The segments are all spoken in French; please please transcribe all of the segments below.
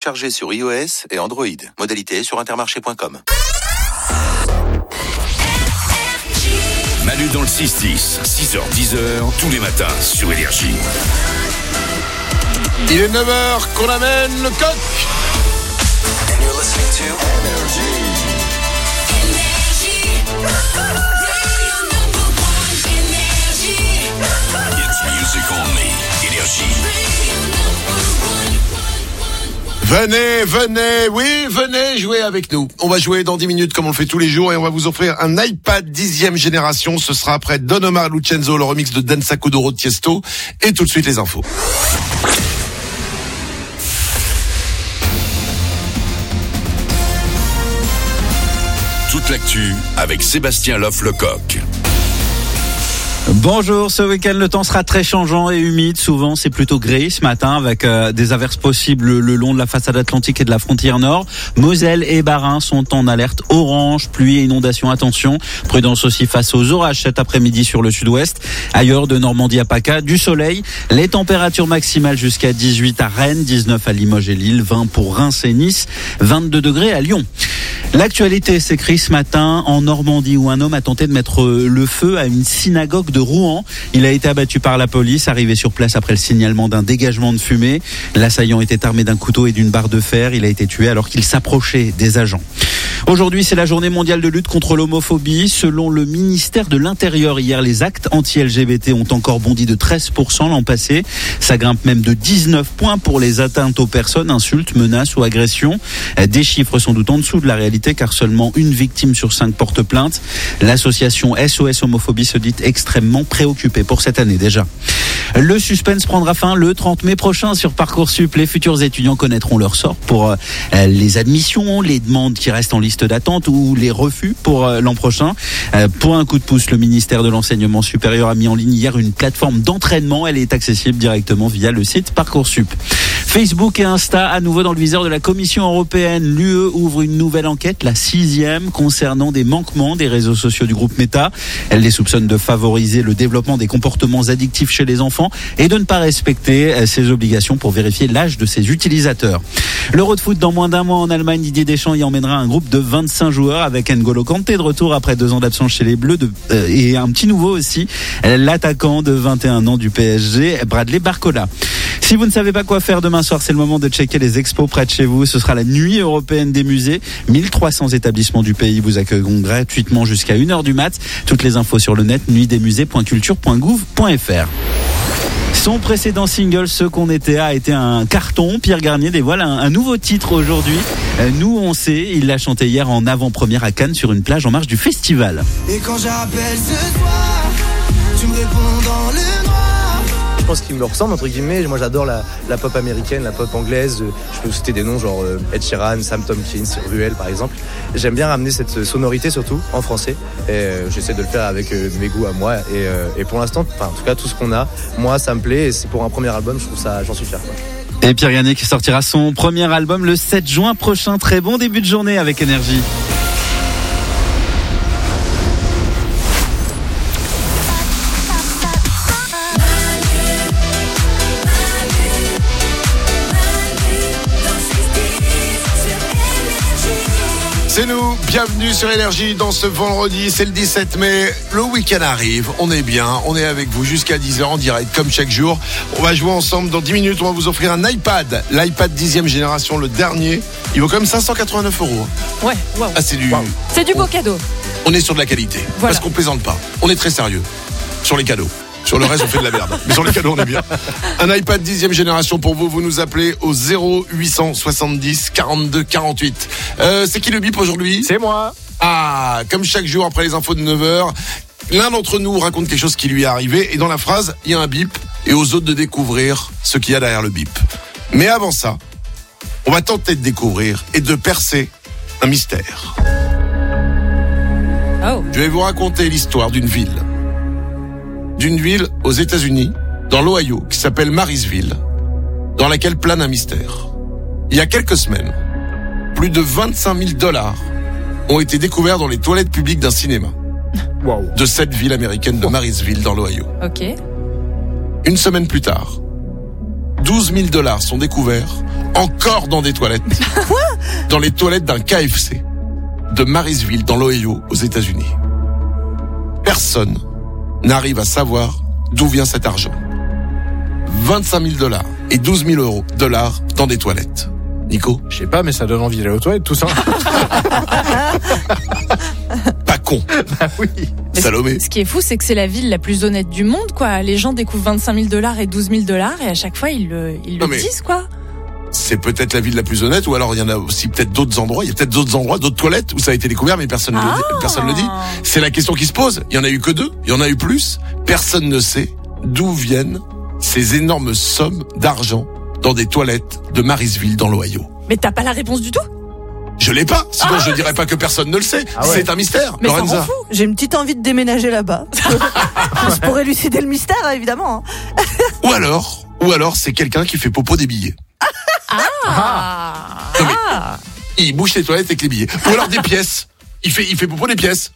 télécharger sur iOS et Android. Modalité sur intermarché.com. Manu dans le 6-10, 6h-10h, tous les matins sur Énergie. Il est 9h qu'on amène le coq. And you're listening to Energy. It's music only. Énergie. Venez jouer avec nous. On va jouer dans 10 minutes comme on le fait tous les jours et on va vous offrir un iPad 10e génération. Ce sera après Don Omar Lucenzo, le remix de Danza Kuduro de Tiesto. Et tout de suite les infos. Toute l'actu avec Sébastien Loff-Lecoq. Bonjour, ce week-end le temps sera très changeant et humide, souvent c'est plutôt gris ce matin avec des averses possibles le long de la façade atlantique et de la frontière nord. Moselle et Bas-Rhin sont en alerte orange, pluie et inondation, attention. Prudence aussi face aux orages cet après-midi sur le sud-ouest. Ailleurs de Normandie à PACA, du soleil, les températures maximales jusqu'à 18 à Rennes, 19 à Limoges et Lille, 20 pour Reims et Nice, 22 degrés à Lyon. L'actualité s'écrit ce matin en Normandie où un homme a tenté de mettre le feu à une synagogue de Rouen. Il a été abattu par la police, arrivé sur place après le signalement d'un dégagement de fumée. L'assaillant était armé d'un couteau et d'une barre de fer. Il a été tué alors qu'il s'approchait des agents. Aujourd'hui, c'est la journée mondiale de lutte contre l'homophobie. Selon le ministère de l'Intérieur, hier, les actes anti-LGBT ont encore bondi de 13% l'an passé. Ça grimpe même de 19 points pour les atteintes aux personnes, insultes, menaces ou agressions. Des chiffres sans doute en dessous de la réalité car seulement une victime sur 5 porte plainte. L'association SOS Homophobie se dit extrêmement préoccupée pour cette année déjà. Le suspense prendra fin le 30 mai prochain sur Parcoursup. Les futurs étudiants connaîtront leur sort pour les admissions, les demandes qui restent en liste d'attente ou les refus pour l'an prochain. Pour un coup de pouce, le ministère de l'Enseignement supérieur a mis en ligne hier une plateforme d'entraînement. Elle est accessible directement via le site Parcoursup. Facebook et Insta à nouveau dans le viseur de la Commission européenne. L'UE ouvre une nouvelle enquête, la 6e, concernant des manquements des réseaux sociaux du groupe Meta. Elle les soupçonne de favoriser le développement des comportements addictifs chez les enfants et de ne pas respecter ses obligations pour vérifier l'âge de ses utilisateurs. L'Euro de foot dans moins d'un mois en Allemagne, Didier Deschamps y emmènera un groupe de 25 joueurs avec N'Golo Kanté de retour après 2 ans d'absence chez les Bleus et un petit nouveau aussi, l'attaquant de 21 ans du PSG, Bradley Barcola. Si vous ne savez pas quoi faire demain soir, c'est le moment de checker les expos près de chez vous. Ce sera la nuit européenne des musées. 1300 établissements du pays vous accueilleront gratuitement jusqu'à 1h du mat. Toutes les infos sur le net, nuitdesmusées.culture.gouv.fr. Son précédent single, Ce qu'on était, a été un carton. Pierre Garnier dévoile un nouveau titre aujourd'hui. Nous on sait, il l'a chanté hier en avant-première à Cannes sur une plage en marge du festival. Et quand j'appelle ce soir, tu me réponds dans le noir. Je pense qu'il me ressemble entre guillemets. Moi j'adore la pop américaine, la pop anglaise. Je peux vous citer des noms genre Ed Sheeran, Sam Tompkins, Ruel par exemple. J'aime bien ramener cette sonorité surtout en français. Et j'essaie de le faire avec mes goûts à moi. Et pour l'instant, en tout cas tout ce qu'on a, moi ça me plaît. Et c'est pour un premier album, je trouve ça, j'en suis fier, quoi. Et Pierre Garnier qui sortira son premier album le 7 juin prochain. Très bon début de journée avec Énergie. C'est nous, bienvenue sur Énergie dans ce vendredi, c'est le 17 mai, le week-end arrive, on est bien, on est avec vous jusqu'à 10h en direct comme chaque jour. On va jouer ensemble dans 10 minutes, on va vous offrir un iPad, l'iPad 10e génération, le dernier, il vaut quand même 589 €. Ouais, wow. Ah, c'est du beau cadeau. On est sur de la qualité, voilà. Parce qu'on plaisante pas, on est très sérieux sur les cadeaux. Sur le reste, on fait de la merde. Mais sur les cadeaux, on est bien. Un iPad 10e génération pour vous. Vous nous appelez au 0870 42 48. C'est qui le bip aujourd'hui ? C'est moi. Ah, comme chaque jour après les infos de 9h, l'un d'entre nous raconte quelque chose qui lui est arrivé. Et dans la phrase, il y a un bip. Et aux autres de découvrir ce qu'il y a derrière le bip. Mais avant ça, on va tenter de découvrir et de percer un mystère. Oh. Je vais vous raconter l'histoire d'une ville aux États-Unis, dans l'Ohio, qui s'appelle Marysville, dans laquelle plane un mystère. Il y a quelques semaines, plus de 25 000 $ ont été découverts dans les toilettes publiques d'un cinéma. Wow. De cette ville américaine de Marysville, dans l'Ohio. Ok. Une semaine plus tard, 12 000 $ sont découverts encore dans des toilettes. Dans les toilettes d'un KFC de Marysville, dans l'Ohio, aux États-Unis. Personne n'arrive à savoir d'où vient cet argent. 25 000 $ et 12 000 $ dans des toilettes. Nico? Je sais pas, mais ça donne envie d'aller aux toilettes, tout ça. Pas con. Bah oui. Salomé. Ce qui est fou, c'est que c'est la ville la plus honnête du monde, quoi. Les gens découvrent 25 000 $ et 12 000 $ et à chaque fois, ils le disent, quoi. C'est peut-être la ville la plus honnête, ou alors il y en a aussi peut-être d'autres endroits. Il y a peut-être d'autres endroits, d'autres toilettes où ça a été découvert, mais personne le dit. C'est la question qui se pose. Il y en a eu que 2, il y en a eu plus. Personne ne sait d'où viennent ces énormes sommes d'argent dans des toilettes de Marysville, dans l'Ohio. Mais t'as pas la réponse du tout? Je l'ai pas, sinon je dirais pas que personne ne le sait. Ah ouais. C'est un mystère. Mais Lorenza. ça rend fou. J'ai une petite envie de déménager là-bas. Juste pour élucider le mystère, évidemment. Ou alors c'est quelqu'un qui fait popo des billets. Non, mais il bouge les toilettes avec les billets. Ou alors des pièces. Il fait popo des pièces.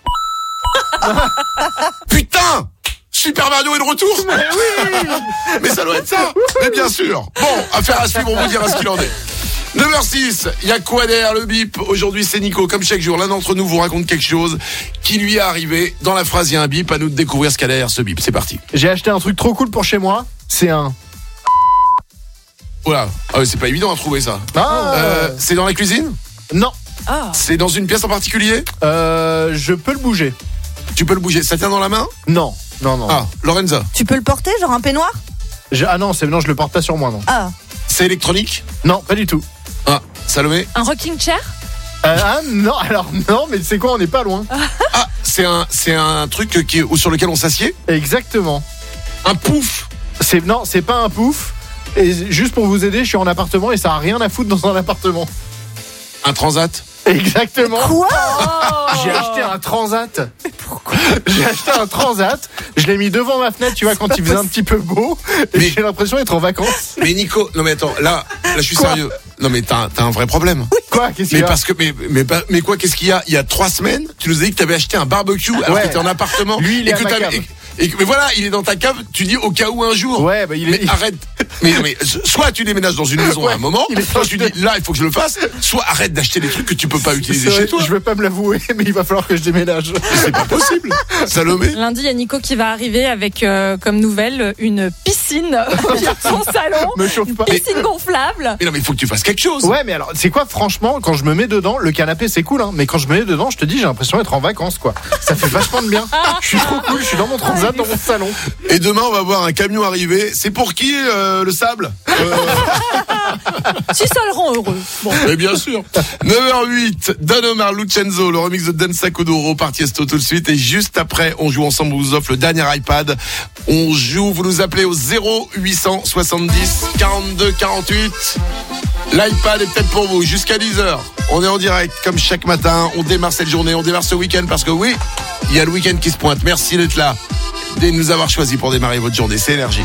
Putain! Super Mario est de retour. Mais oui. Mais ça doit être ça. Mais bien sûr. Bon, affaire à suivre, on vous dira ce qu'il en est. 9h06, il y a quoi derrière le bip? Aujourd'hui c'est Nico, comme chaque jour, l'un d'entre nous vous raconte quelque chose qui lui est arrivé. Dans la phrase il y a un bip, à nous de découvrir ce qu'il y a derrière ce bip. C'est parti. J'ai acheté un truc trop cool pour chez moi. C'est un... Voilà, c'est pas évident à trouver ça. C'est dans la cuisine? Non. C'est dans une pièce en particulier? Je peux le bouger. Tu peux le bouger, ça tient dans la main? Non. Lorenza? Tu peux le porter, genre un peignoir? Non, je le porte pas sur moi, non. C'est électronique? Non, pas du tout. Salomé? Un rocking chair? Non, alors non, mais c'est quoi, on n'est pas loin. C'est un truc sur lequel on s'assied? Exactement. Un pouf? Non, c'est pas un pouf. Et juste pour vous aider, je suis en appartement et ça a rien à foutre dans un appartement. Un transat? Exactement. Quoi? J'ai acheté un transat. Mais pourquoi? J'ai acheté un transat. Je l'ai mis devant ma fenêtre, tu vois, quand il faisait un petit peu beau. Et j'ai l'impression d'être en vacances. Mais Nico, non mais attends, là je suis sérieux. Non mais t'as un vrai problème. Quoi? Qu'est-ce qu'il y a? Mais quoi, qu'est-ce qu'il y a? Il y a 3 semaines, tu nous as dit que t'avais acheté un barbecue alors que t'étais en appartement. Lui, il est à ma cave. Mais voilà, il est dans ta cave, tu dis au cas où un jour. Ouais, bah Mais arrête. Mais soit tu déménages dans une maison à un moment, soit tu dis là il faut que je le fasse, soit arrête d'acheter des trucs que tu peux pas utiliser chez toi. Je veux pas me l'avouer, mais il va falloir que je déménage. C'est pas possible. Salomé? Lundi, il y a Nico qui va arriver avec comme nouvelle une piscine dans son salon. Me chauffe pas. Piscine gonflable. Mais non mais il faut que tu fasses quelque chose. Ouais, mais alors c'est quoi, franchement, quand je me mets dedans, le canapé c'est cool, hein, mais quand je me mets dedans, je te dis, j'ai l'impression d'être en vacances, quoi. Ça fait vachement de bien. Je suis trop cool, je suis dans mon transat, dans mon salon. Et demain on va voir un camion arriver. C'est pour qui le sable? Si ça le rend heureux. Bon. Mais bien sûr. 9h08, Don Omar, Lucenzo, le remix de Danza Kuduro par Tiesto tout de suite. Et juste après, on joue ensemble, on vous offre le dernier iPad. On joue, vous nous appelez au 0870 42 48. L'iPad est peut-être pour vous jusqu'à 10h. On est en direct comme chaque matin. On démarre cette journée, on démarre ce week-end parce que oui, il y a le week-end qui se pointe. Merci d'être là, de nous avoir choisis pour démarrer votre journée. C'est Énergie.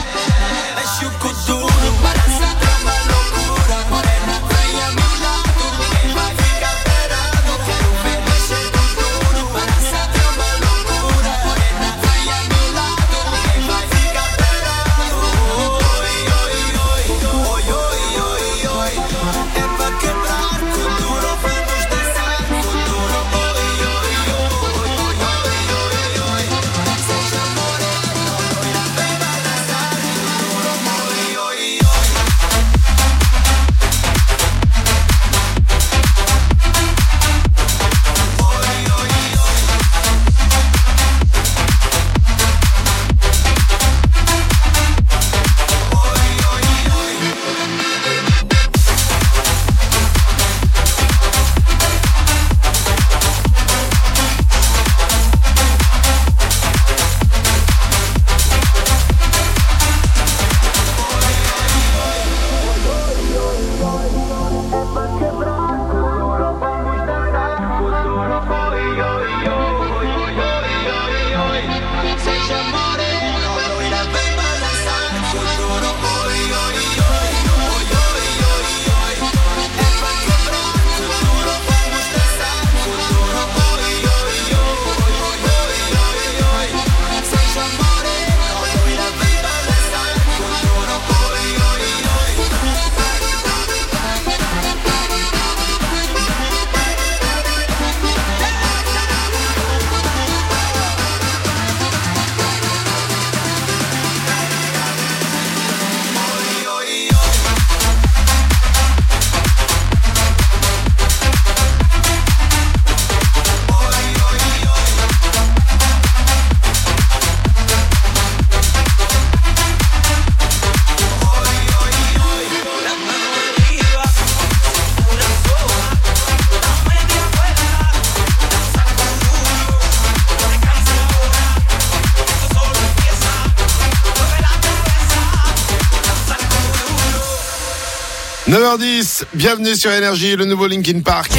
9h10, bienvenue sur Énergie, le nouveau Linkin Park.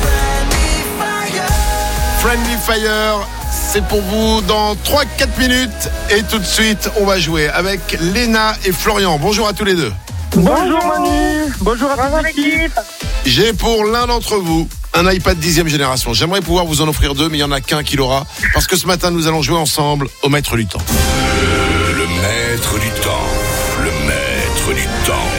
Friendly Fire, c'est pour vous dans 3-4 minutes. Et tout de suite, on va jouer avec Léna et Florian. Bonjour à tous les deux. Bonjour Manu, bonjour à toute l'équipe. J'ai pour l'un d'entre vous un iPad 10e génération. J'aimerais pouvoir vous en offrir deux, mais il n'y en a qu'un qui l'aura. Parce que ce matin, nous allons jouer ensemble au Maître du Temps. Le Maître du Temps. Le Maître du Temps.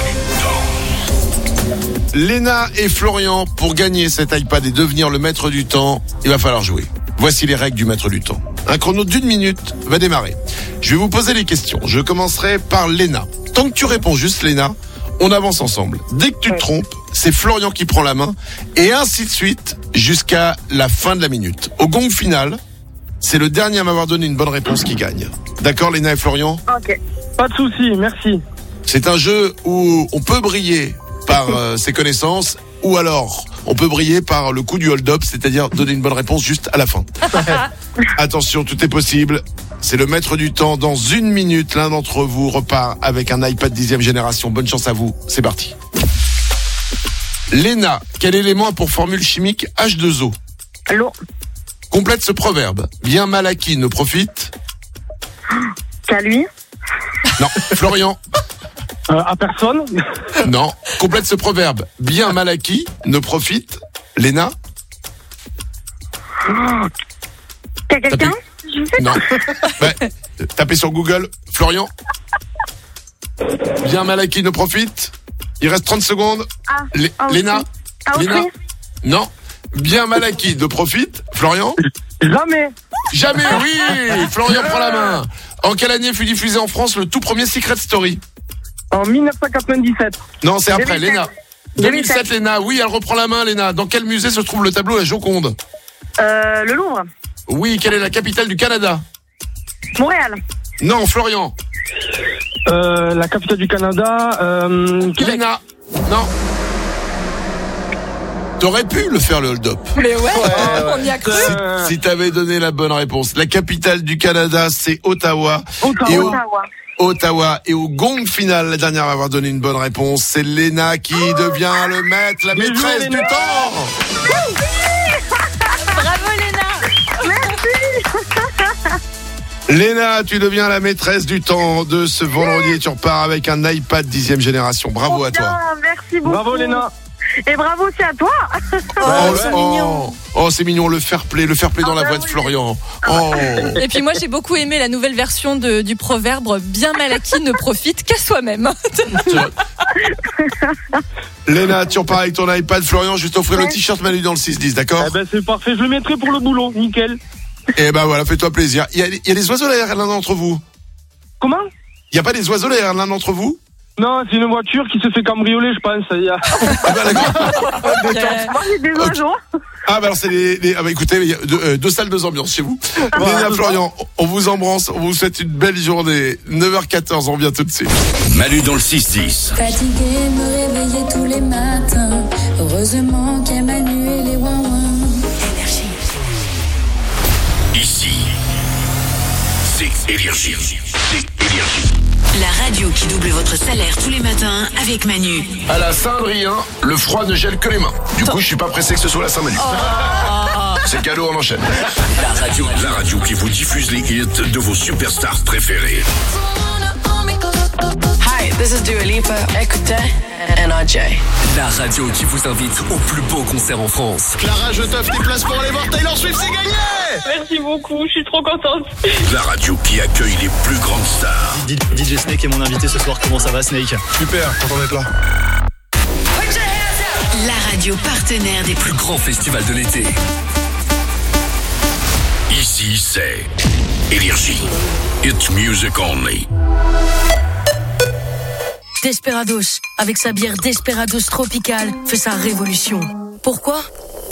Léna et Florian, pour gagner cet iPad et devenir le Maître du Temps, il va falloir jouer. Voici les règles du Maître du Temps. Un chrono d'1 minute va démarrer. Je vais vous poser les questions. Je commencerai par Léna. Tant que tu réponds juste, Léna, on avance ensemble. Dès que tu te trompes, c'est Florian qui prend la main. Et ainsi de suite jusqu'à la fin de la minute. Au gong final, c'est le dernier à m'avoir donné une bonne réponse qui gagne. D'accord, Léna et Florian ? Ok, pas de souci, merci. C'est un jeu où on peut briller par ses connaissances, ou alors on peut briller par le coup du hold-up, c'est-à-dire donner une bonne réponse juste à la fin. Attention, tout est possible. C'est le Maître du Temps. Dans 1 minute, l'un d'entre vous repart avec un iPad 10e génération. Bonne chance à vous. C'est parti. Léna, quel élément a pour formule chimique H2O ? L'eau. Complète ce proverbe. Bien mal acquis ne profite. Qu'à lui. Non. Florian. À personne. Non. Complète ce proverbe. Bien mal acquis ne profite. Léna. Qu'à quelqu'un. Je sais Non. pas. Tapez sur Google. Florian. Bien mal acquis ne profite. Il reste 30 secondes. Léna. Léna. Non. Bien mal acquis ne profite. Florian. Jamais. Jamais, oui. Florian prend la main. En quelle année fut diffusé en France le tout premier Secret Story ? En 1997. Non, c'est après, 2007. Léna. 2007, Léna. Oui, elle reprend la main, Léna. Dans quel musée se trouve le tableau La Joconde ? Le Louvre. Oui, quelle est la capitale du Canada ? Montréal. Non, Florian. La capitale du Canada. Léna. Non. T'aurais pu le faire, le hold-up. Mais ouais, on y a cru. Si t'avais donné la bonne réponse. La capitale du Canada, c'est Ottawa. Ottawa. Et au gong final, la dernière à avoir donné une bonne réponse, c'est Léna qui devient le maître, la maîtresse du temps. Bravo Léna. Léna, tu deviens la maîtresse du temps de ce vendredi et tu repars avec un iPad 10e génération. Bravo à toi. Merci beaucoup. Bravo Léna. Et bravo aussi à toi. C'est mignon. Oh, c'est mignon, le fair play dans la voix de Florian. Oh. Et puis moi j'ai beaucoup aimé la nouvelle version du proverbe bien mal acquis ne profite qu'à soi-même. Léna, tu repars avec ton iPad. Florian, je vais t'offrir le t-shirt Manu dans le 6-10, d'accord ? Eh ben c'est parfait, je le mettrai pour le boulot, nickel. Et ben voilà, fais-toi plaisir. Il y a des oiseaux derrière l'un d'entre vous. Comment ? Il y a pas des oiseaux derrière l'un d'entre vous ? Non, c'est une voiture qui se fait cambrioler, je pense. Il y a... Ah bah d'accord. Moi, j'ai des oiseaux. Ah bah alors c'est ah bah écoutez, il y a deux salles, 2 ambiances chez vous. Léna, Florian, on vous embrasse, on vous souhaite une belle journée. 9h14, on revient tout de suite. Manu dans le 6-10. Fatigué, me réveiller tous les matins. Heureusement qu'il y a Manu et les ouin-ouin. Énergie. Ici, c'est Énergie. C'est Énergie. La radio qui double votre salaire tous les matins avec Manu. À la Saint-Adrien, le froid ne gèle que les mains. Du coup, je suis pas pressé que ce soit la Saint-Manu. C'est cadeau, on enchaîne. La radio qui vous diffuse les hits de vos superstars préférés. Hi, this is Dua Lipa. Écoutez NRJ. La radio qui vous invite au plus beau concert en France. Clara, je t'offre tes places pour aller voir Taylor Swift, c'est gagné! Merci beaucoup, je suis trop contente. La radio qui accueille les plus grandes stars. DJ Snake est mon invité ce soir. Comment ça va, Snake? Super, content d'être là. La radio partenaire des plus grands festivals de l'été. Ici, c'est Énergie. It's music only. Desperados, avec sa bière Desperados Tropical, fait sa révolution. Pourquoi ?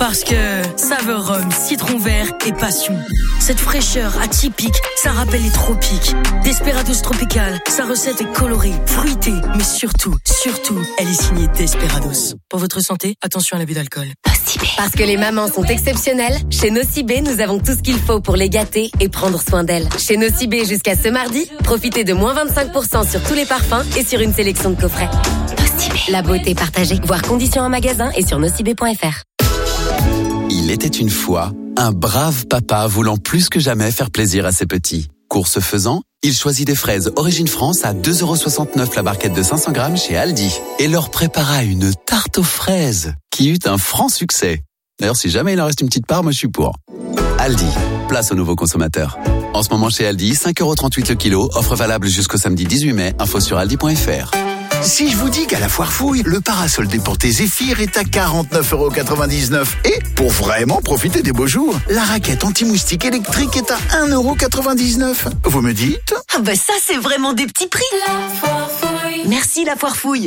Parce que saveur rhum, citron vert et passion. Cette fraîcheur atypique, ça rappelle les tropiques. Desperados Tropical, sa recette est colorée, fruitée, mais surtout, elle est signée Desperados. Pour votre santé, attention à l'abus d'alcool. Parce que les mamans sont exceptionnelles, chez Nocibé, nous avons tout ce qu'il faut pour les gâter et prendre soin d'elles. Chez Nocibé, jusqu'à ce mardi, profitez de moins 25% sur tous les parfums et sur une sélection de coffrets. Nocibé. La beauté partagée. Voir conditions en magasin et sur nocibé.fr. Il était une fois un brave papa voulant plus que jamais faire plaisir à ses petits. Course faisant, il choisit des fraises Origine France à 2,69€ la barquette de 500 grammes chez Aldi et leur prépara une tarte aux fraises qui eut un franc succès. D'ailleurs, si jamais il en reste une petite part, moi je suis pour. Aldi, place aux nouveaux consommateurs. En ce moment chez Aldi, 5,38€ le kilo, offre valable jusqu'au samedi 18 mai, info sur aldi.fr. Si je vous dis qu'à la Foire Fouille, le parasol déporté Zéphyr est à 49,99€. Et pour vraiment profiter des beaux jours, la raquette anti-moustique électrique est à 1,99€. Vous me dites ? Ah bah ça, c'est vraiment des petits prix. Merci la Foire Fouille.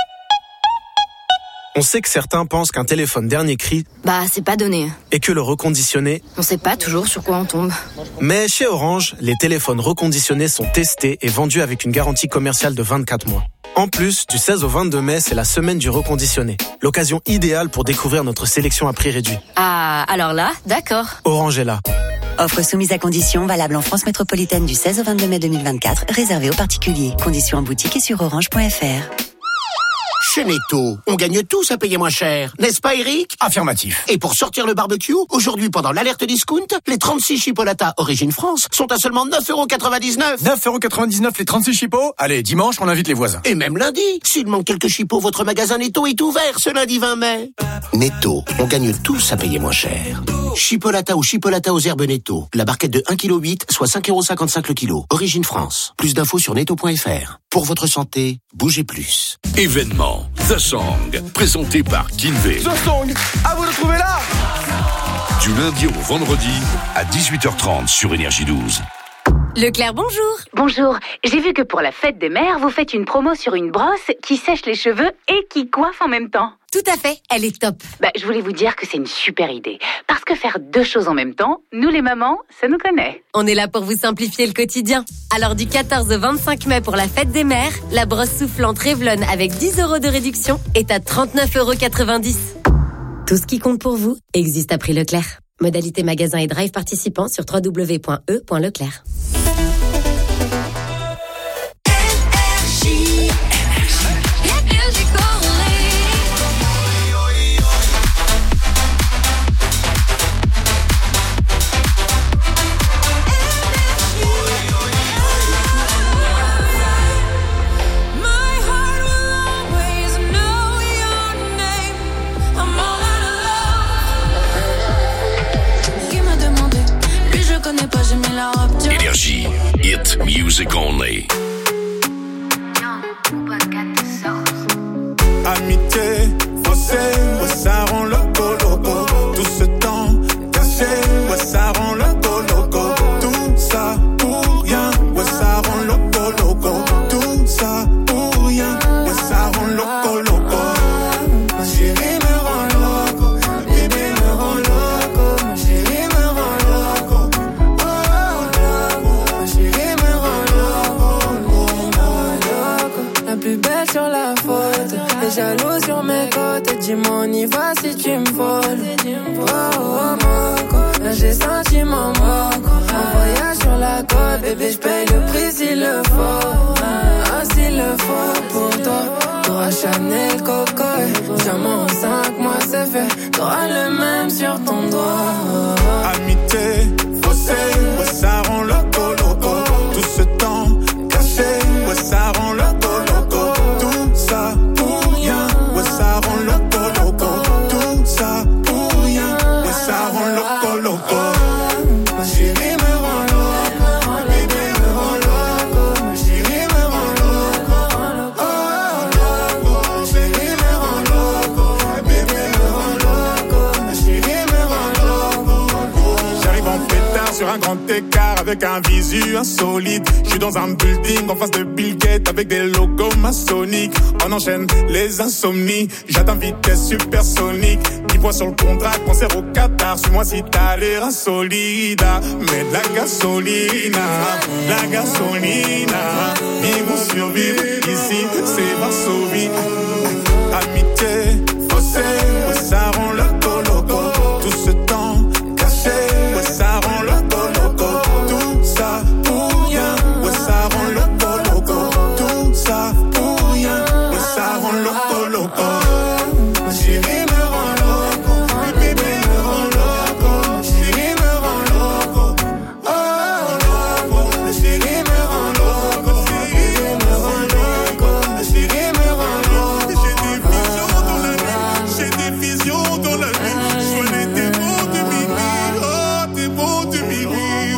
On sait que certains pensent qu'un téléphone dernier cri, c'est pas donné. Et que le reconditionné, On sait pas toujours sur quoi on tombe. Mais chez Orange, les téléphones reconditionnés sont testés et vendus avec une garantie commerciale de 24 mois. En plus, du 16 au 22 mai, c'est la semaine du reconditionné. L'occasion idéale pour découvrir notre sélection à prix réduit. Ah, alors là, d'accord. Orange est là. Offre soumise à conditions, valable en France métropolitaine du 16 au 22 mai 2024, réservée aux particuliers. Conditions en boutique et sur orange.fr. Chez Netto, on gagne tous à payer moins cher. N'est-ce pas, Eric? Affirmatif. Et pour sortir le barbecue, aujourd'hui, pendant l'alerte discount, les 36 chipolatas Origine France sont à seulement 9,99€. 9,99€ les 36 chipots? Allez, dimanche, on invite les voisins. Et même lundi. S'il manque quelques chipots, votre magasin Netto est ouvert ce lundi 20 mai. Netto, on gagne tous à payer moins cher. Chipolata ou chipolata aux herbes Netto. La barquette de 1,8 kg, soit 5,55€ le kilo. Origine France. Plus d'infos sur netto.fr. Pour votre santé, bougez plus. Événement The Song, présenté par Kinvey. The Song, à vous de trouver là. Du lundi au vendredi à 18h30 sur Énergie 12. Leclerc, bonjour. Bonjour, j'ai vu que pour la fête des mères, vous faites une promo sur une brosse qui sèche les cheveux et qui coiffe en même temps. Tout à fait, elle est top. Je voulais vous dire que c'est une super idée. Parce que faire deux choses en même temps, nous les mamans, ça nous connaît. On est là pour vous simplifier le quotidien. Alors du 14 au 25 mai pour la fête des mères, la brosse soufflante Revlon avec 10€ de réduction est à 39,90€. Tout ce qui compte pour vous existe à prix Leclerc. Modalité magasin et drive participants sur www.e.leclerc. Énergie, hit music only. Amitié, faussée, ouais, ça rend loco, loco. Tout ce temps caché, ouais, ça rend loco, loco. Tout ça pour rien, ouais, ça rend loco, loco. Tout ça pour rien, ouais, ça rend loco, loco. Ma chérie me rend loco, bébé me rend loco. Ma chérie me rend loco, oh, loco. Ma chérie me rend loco, la plus belle sur la photo. T'es jaloux sur mes côtes, dis-moi on y va si tu me voles. Oh, oh, moco, là j'ai senti mon moco. Un voyage sur la côte, bébé j'paye le prix s'il le faut. Ah, s'il le faut pour toi. T'auras Chanel, Coco, diamant en 5 mois c'est fait. T'auras le même sur ton doigt. Amitié, faussée, ouais, ça rend loco, loco. Tout ce temps caché, ouais, ça rend loco, loco. Tout ça pour rien, ouais, ça rend loco, loco. Tout ça pour rien, ouais, ça rend loco, loco. Ma chérie me rend loco, bébé me rend loco. Ma chérie me rend loco, oh, loco. Ma chérie me rend loco, bébé me rend loco. Ma chérie me rend loco, oh, un grand écart avec un visu insolite. Je suis dans un building en face de Bill Gates avec des logos maçonniques. On enchaîne les insomnies, j'atteins vitesse supersonique. 10 points sur le contrat, concert au Qatar. Suis-moi si t'as l'air insolide. Mais de la gasolina, vivre ou survivre, ici c'est Varsovie. Amitié, fossé, ouais, ça rend loco. Tout ce temps caché, ouais, ça rend loco. Tout ça pour rien, ouais, ça rend loco. Tout ça pour rien, ouais, ça rend loco. Ma chérie me rend loco, ma bébé me rend loco. Ma chérie me rend loco, oh loco. Ma chérie me rend loco, ma bébé me rend loco. Ma chérie me rend loco. J'ai des visions dans la nuit. Je vois les démons de minuit, oh démons de minuit.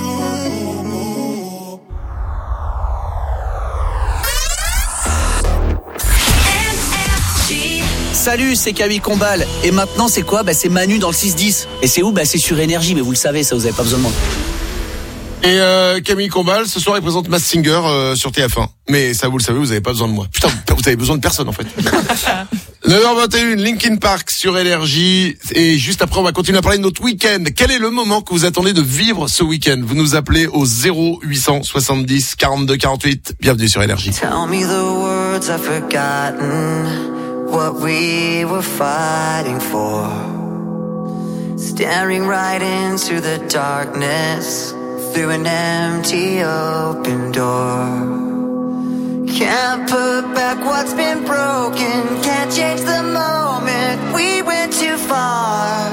Salut, c'est Camille Combal. Et maintenant, c'est quoi ? C'est Manu dans le 6-10. Et c'est où ? C'est sur Énergie, mais vous le savez, ça, vous avez pas besoin de moi. Et Camille Combal, ce soir, il présente Masked Singer sur TF1. Mais ça, vous le savez, vous avez pas besoin de moi. Putain, vous avez besoin de personne, en fait. 9h21, Linkin Park sur Énergie. Et juste après, on va continuer à parler de notre week-end. Quel est le moment que vous attendez de vivre ce week-end ? Vous nous appelez au 0870 42 48. Bienvenue sur Énergie. Tell me the words I've forgotten. What we were fighting for. Staring right into the darkness. Through an empty open door. Can't put back what's been broken. Can't change the moment. We went too far.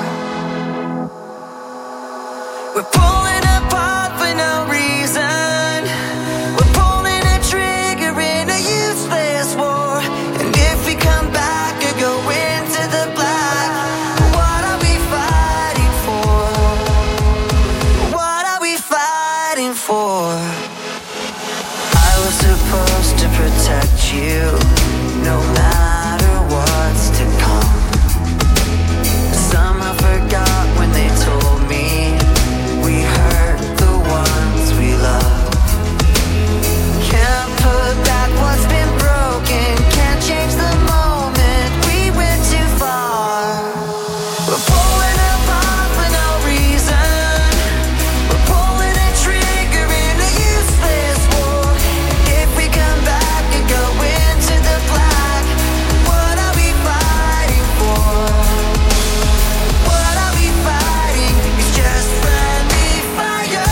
We're pulling apart for no reason. We're pulling a trigger in a useless war. And if we come back or go into the black, what are we fighting for? What are we fighting for? I was supposed to protect you, no matter what's to come. Somehow forgot when they told me we hurt the ones we love. Can't put back what's been broken, can't change the moment. We went too far. We're pulling apart for no reason. We're pulling a trigger in a useless war. If we come back and go into the black, what are we fighting for? What are we fighting? It's just friendly fire.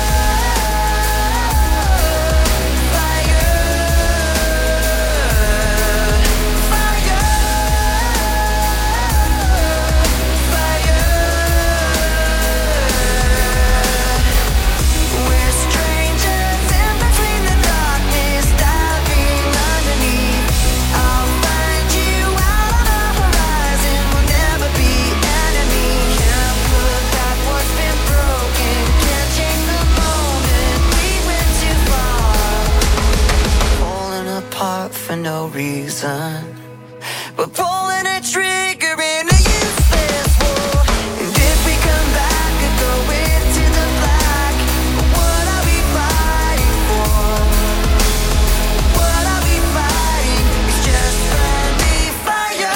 We're strangers in between the darkness, diving underneath. I'll find you out on the horizon. We'll never be enemies. Can't put back what's been broken. Can't change the moment. We went too far. Pulling apart for no reason. We're pulling a trigger in a useless war. And if we come back and go into the black, what are we fighting for? What are we fighting? It's just friendly fire.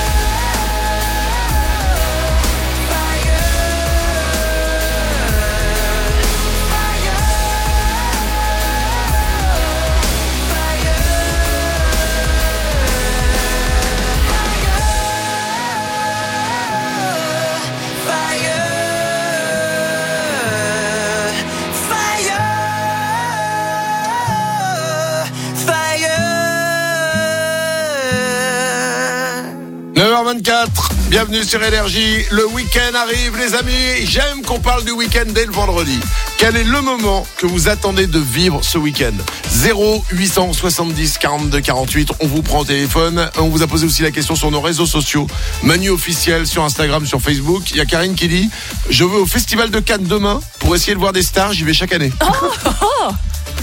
Fire. 9h24, bienvenue sur Énergie. Le week-end arrive, les amis. J'aime qu'on parle du week-end dès le vendredi. Quel est le moment que vous attendez de vivre ce week-end ? 0870 42 48. On vous prend au téléphone. On vous a posé aussi la question sur nos réseaux sociaux. Manu officiel sur Instagram, sur Facebook. Il y a Karine qui dit « Je vais au Festival de Cannes demain pour essayer de voir des stars. J'y vais chaque année. »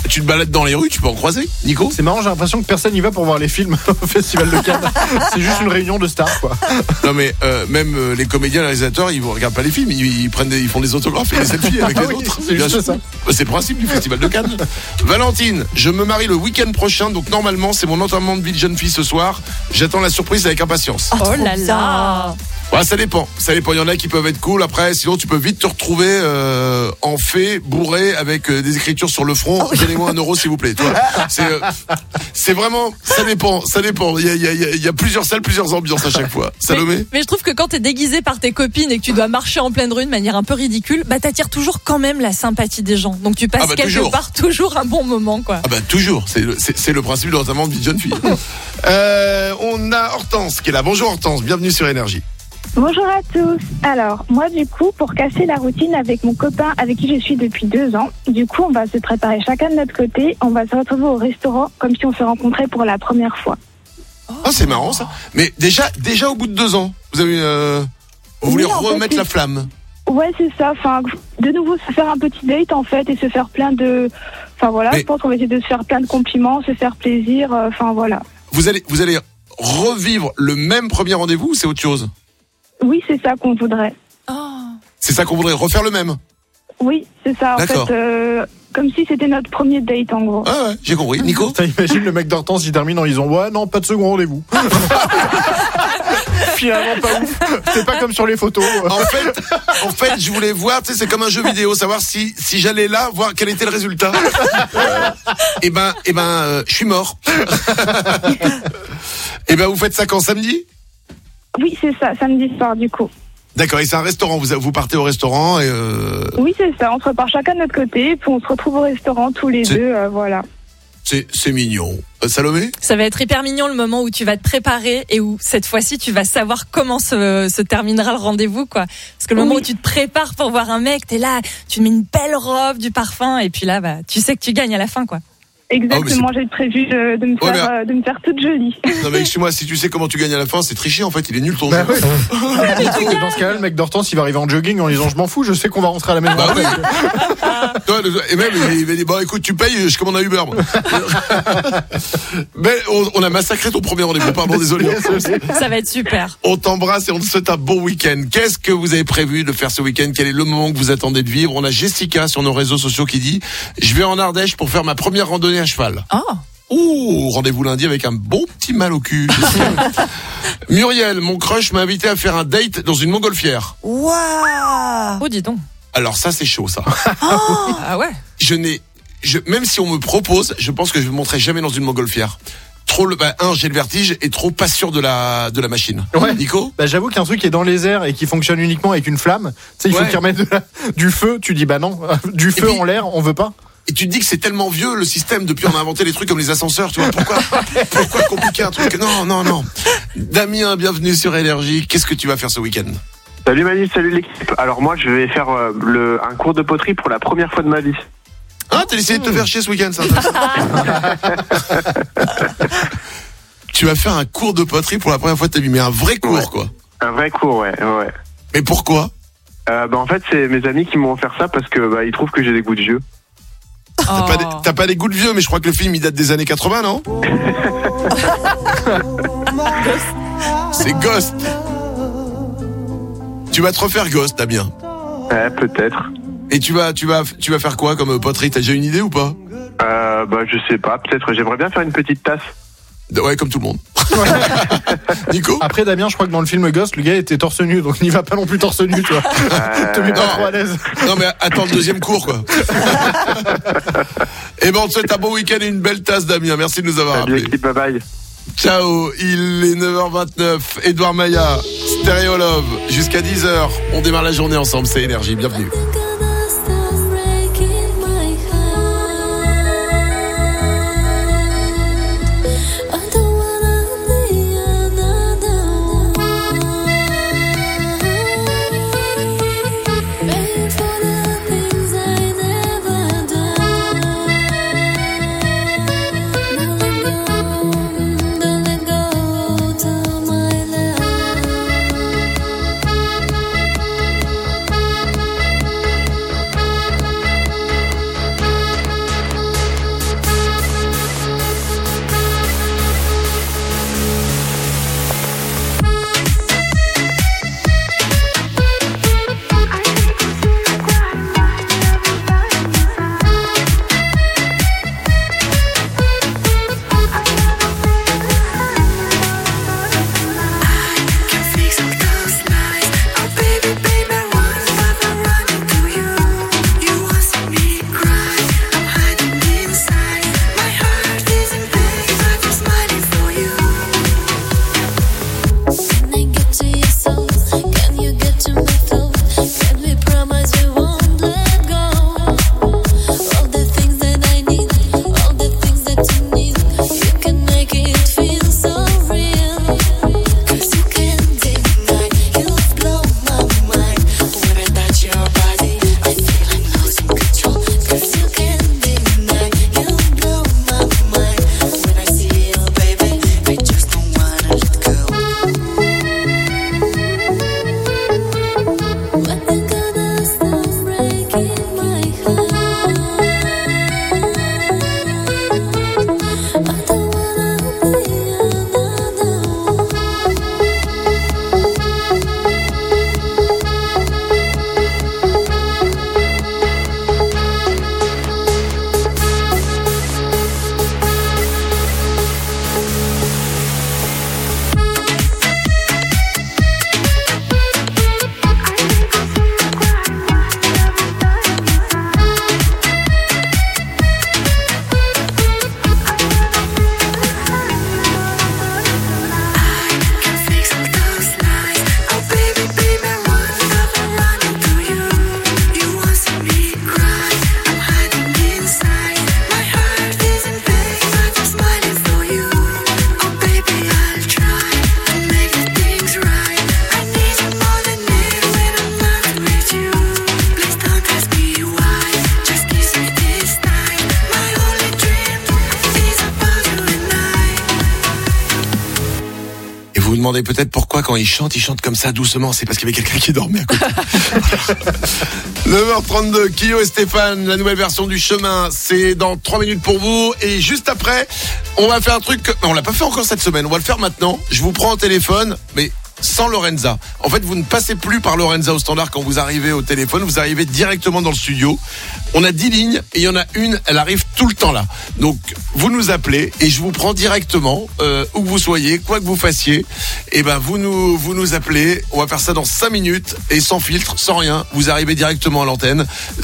Tu te balades dans les rues, tu peux en croiser, Nico. C'est marrant, j'ai l'impression que personne n'y va pour voir les films au Festival de Cannes. C'est juste une réunion de stars, quoi. Non mais même les comédiens, les réalisateurs, ils ne regardent pas les films, ils font des autographes et des selfies avec les autres. C'est juste ça. C'est le principe du Festival de Cannes. Valentine, je me marie le week-end prochain, donc normalement c'est mon enterrement de vie de jeune fille ce soir. J'attends la surprise avec impatience. Oh là là. Ouais, ça dépend. Il y en a qui peuvent être cool. Après, sinon tu peux vite te retrouver en fée, bourré, avec des écritures sur le front. Donnez-moi 1 euro s'il vous plaît. Tu vois. C'est vraiment, ça dépend. Il y a plusieurs salles, plusieurs ambiances à chaque fois. Salomé. Mais je trouve que quand t'es déguisé par tes copines et que tu dois marcher en pleine rue de manière un peu ridicule, bah t'attires toujours quand même la sympathie des gens. Donc tu passes quelque part toujours un bon moment, quoi. Ah bah toujours. C'est le principe de l'enterrement de vie de jeune fille. On a Hortense qui est là. Bonjour Hortense, bienvenue sur Énergie. Bonjour à tous. Alors, moi du coup, pour casser la routine avec mon copain avec qui je suis depuis 2 ans, du coup, on va se préparer chacun de notre côté. On va se retrouver au restaurant comme si on se rencontrait pour la première fois. Oh, c'est marrant ça. Mais déjà au bout de 2 ans, vous voulez remettre la flamme. Ouais, c'est ça. Enfin, de nouveau, se faire un petit date en fait et se faire plein de... Enfin voilà, je pense qu'on va essayer de se faire plein de compliments, se faire plaisir. Enfin voilà. Vous allez revivre le même premier rendez-vous ou c'est autre chose ? Oui, c'est ça qu'on voudrait. C'est ça qu'on voudrait, refaire le même ? Oui, c'est ça. En fait, comme si c'était notre premier date, en gros. Ah ouais, j'ai compris. Nico ? T'imagines le mec d'Hortense qui termine en disant « Ouais, non, pas de second rendez-vous. » Finalement, pas ouf. C'est pas comme sur les photos. En fait, je voulais voir, tu sais, c'est comme un jeu vidéo, savoir si j'allais là, voir quel était le résultat. Et ben, je suis mort. Et ben, vous faites ça quand, samedi ? Oui, c'est ça, samedi soir, du coup. D'accord, et c'est un restaurant, vous partez au restaurant et Oui, c'est ça, on se repart chacun de notre côté, puis on se retrouve au restaurant tous les deux, voilà. C'est mignon. Salomé ? Ça va être hyper mignon le moment où tu vas te préparer et où cette fois-ci tu vas savoir comment se terminera le rendez-vous, quoi. Parce que le moment où tu te prépares pour voir un mec, t'es là, tu mets une belle robe, du parfum et puis là, bah, tu sais que tu gagnes à la fin, quoi. Exactement, j'ai prévu de me faire toute jolie. Non mais excuse-moi, si tu sais comment tu gagnes à la fin, c'est tricher en fait, il est nul ton jeu. Ouais. Dans ce cas-là, le mec d'Hortense, il va arriver en jogging en disant « Je m'en fous, je sais qu'on va rentrer à la maison après. » Et même, il va dire « Bon écoute, tu payes, je commande un Uber. » Mais on a massacré ton premier rendez-vous, pardon, désolé. Ça va être super. On t'embrasse et on te souhaite un bon week-end. Qu'est-ce que vous avez prévu de faire ce week-end ? Quel est le moment que vous attendez de vivre ? On a Jessica sur nos réseaux sociaux qui dit « Je vais en Ardèche pour faire ma première randonnée à cheval. » Ouh, rendez-vous lundi avec un bon petit mal au cul. Muriel, mon crush m'a invité à faire un date dans une montgolfière. Waouh. Oh, dis donc. Alors ça, c'est chaud, ça. Ah ouais. Même si on me propose, je pense que je ne me montrerai jamais dans une montgolfière. J'ai le vertige et trop pas sûr de la machine. Ouais. Nico ? Bah, j'avoue qu'un truc qui est dans les airs et qui fonctionne uniquement avec une flamme, tu sais, il faut qu'ils remettent du feu, tu dis bah non, du feu en l'air, on veut pas. Et tu te dis que c'est tellement vieux le système, depuis on a inventé les trucs comme les ascenseurs, tu vois, pourquoi compliquer un truc ? Non. Damien, bienvenue sur Énergie, qu'est-ce que tu vas faire ce week-end ? Salut Manu, salut l'équipe. Alors moi je vais faire un cours de poterie pour la première fois de ma vie. Ah, t'as essayé de te faire chier ce week-end, ça. Tu vas faire un cours de poterie pour la première fois de ta vie, mais un vrai cours, quoi. Un vrai cours, ouais. Mais pourquoi ? En fait, c'est mes amis qui m'ont offert ça parce que ils trouvent que j'ai des goûts de vieux. T'as pas des goûts de vieux, mais je crois que le film il date des années 80, non ? C'est Ghost. Tu vas te refaire Ghost, Damien. Peut-être. Et tu vas faire quoi comme poterie ? T'as déjà une idée ou pas ? Je sais pas, peut-être. J'aimerais bien faire une petite tasse. Ouais, comme tout le monde. Nico ? Après, Damien, je crois que dans le film Ghost, le gars était torse nu, donc n'y va pas non plus torse nu, tu vois. Te mets pas trop à l'aise. Non, mais attends le deuxième cours, quoi. Et on te souhaite un bon week-end et une belle tasse, Damien. Merci de nous avoir appelés. Bye bye. Ciao, il est 9h29. Edouard Maya, Stereo Love, jusqu'à 10h. On démarre la journée ensemble, c'est Énergie. Bienvenue. demandez peut-être pourquoi quand il chante comme ça doucement. C'est parce qu'il y avait quelqu'un qui dormait à côté. 9h32, Kyo et Stéphane, la nouvelle version du chemin. C'est dans 3 minutes pour vous. Et juste après, on va faire un truc. On l'a pas fait encore cette semaine. On va le faire maintenant. Je vous prends au téléphone, mais sans Lorenza. En fait, vous ne passez plus par Lorenza au standard quand vous arrivez au téléphone. Vous arrivez directement dans le studio. On a 10 lignes et il y en a une, elle arrive tout le temps là. Donc, vous nous appelez et je vous prends directement, où que vous soyez, quoi que vous fassiez. Et ben, vous nous appelez. On va faire ça dans 5 minutes et sans filtre, sans rien. Vous arrivez directement à l'antenne.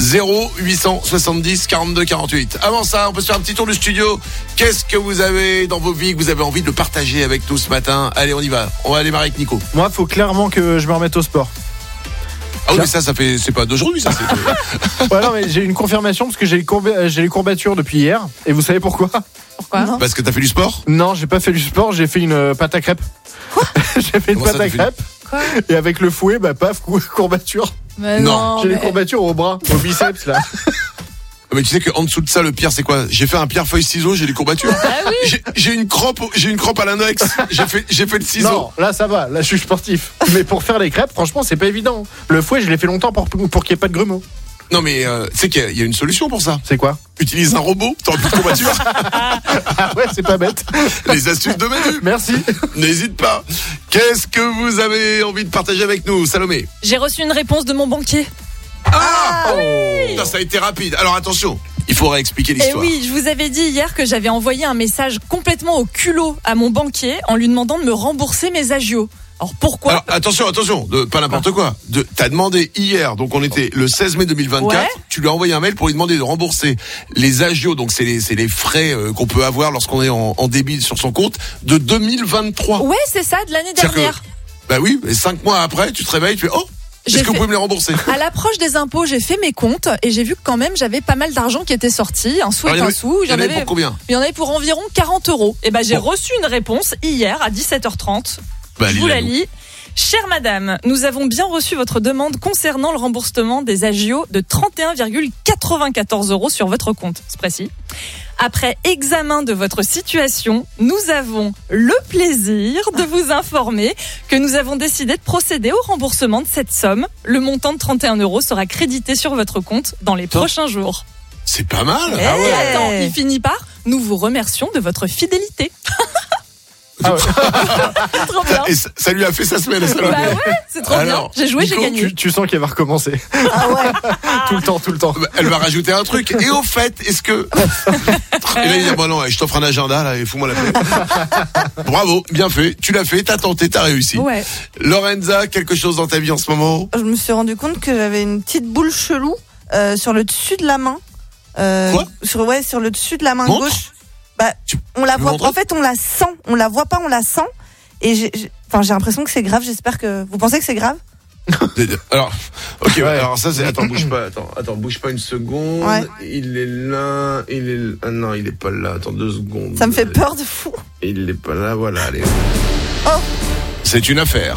0870 42 48. Avant ça, on peut se faire un petit tour du studio. Qu'est-ce que vous avez dans vos vies que vous avez envie de partager avec nous ce matin? Allez, on y va. On va démarrer avec Nico. Moi, faut clairement que je me remette au sport. Ah oui, mais c'est pas d'aujourd'hui, ça. Ouais, non, mais j'ai une confirmation parce que j'ai les courbatures depuis hier. Et vous savez pourquoi? Pourquoi? Parce que t'as fait du sport? Non, j'ai pas fait du sport, j'ai fait une pâte à crêpes. Quoi? J'ai fait une pâte à crêpes. Quoi? Et avec le fouet, paf, courbature. Mais non. J'ai les courbatures au bras, au biceps, là. Mais tu sais qu'en dessous de ça, le pire, c'est quoi? J'ai fait un pierre-feuille-ciseau, j'ai des courbatures. Ah oui. J'ai une crampe à l'index. J'ai fait le ciseau. Non, là, ça va. Là, je suis sportif. Mais pour faire les crêpes, franchement, c'est pas évident. Le fouet, je l'ai fait longtemps pour qu'il n'y ait pas de grumeaux. Non, mais tu sais qu'il y a une solution pour ça. C'est quoi? Utilise un robot, t'auras plus de courbatures. Ah ouais, c'est pas bête. Les astuces de Manu. Merci. N'hésite pas. Qu'est-ce que vous avez envie de partager avec nous, Salomé? J'ai reçu une réponse de mon banquier. Ah oui. Putain, ça a été rapide. Alors attention, il faudrait expliquer l'histoire. Et oui, je vous avais dit hier que j'avais envoyé un message complètement au culot à mon banquier en lui demandant de me rembourser mes agios. Alors pourquoi? Alors, attention, pas n'importe quoi. T'as demandé hier, donc on était le 16 mai 2024, ouais. Tu lui as envoyé un mail pour lui demander de rembourser les agios, donc c'est les frais qu'on peut avoir lorsqu'on est en débit sur son compte, de 2023. Ouais, c'est ça, de l'année dernière. Bah oui, et 5 mois après, tu te réveilles, tu fais est-ce que vous pouvez me les rembourser? À l'approche des impôts, j'ai fait mes comptes et j'ai vu que quand même j'avais pas mal d'argent qui était sorti, un sou et un sou. Il y en avait pour combien? Il y en avait pour environ 40 €. Et j'ai reçu une réponse hier à 17h30. Je vous la lis. Chère madame, nous avons bien reçu votre demande concernant le remboursement des agios de 31,94 € sur votre compte. C'est précis. Après examen de votre situation, nous avons le plaisir de vous informer que nous avons décidé de procéder au remboursement de cette somme. Le montant de 31 € sera crédité sur votre compte dans les prochains jours. C'est pas mal. Et attends, il finit par « Nous vous remercions de votre fidélité ». Ah ouais. Trop bien. Et ça lui a fait sa semaine. Bah ouais, c'est trop bien. J'ai joué, Nico, j'ai gagné. Tu sens qu'elle va recommencer. Ah ouais. Tout le temps. Elle va rajouter un truc. Et au fait, est-ce que... Et là, il dit, non, je t'offre un agenda, là, et fous-moi la paix. Bravo, bien fait. Tu l'as fait, t'as tenté, t'as réussi. Ouais. Lorenza, quelque chose dans ta vie en ce moment? Je me suis rendu compte que j'avais une petite boule chelou sur le dessus de la main. Quoi? Sur le dessus de la main Montre? gauche. On la voit. En fait, on la sent. On la voit pas, on la sent. Et j'ai l'impression que c'est grave. J'espère que vous pensez que c'est grave. Alors, ok. Ouais. Alors ça, c'est. Attends, bouge pas. Attends, bouge pas une seconde. Ouais. Il est là. Ah non, il est pas là. Attends 2 secondes. Ça me fait peur de fou. Il est pas là. Voilà. Allez. Oh. C'est une affaire.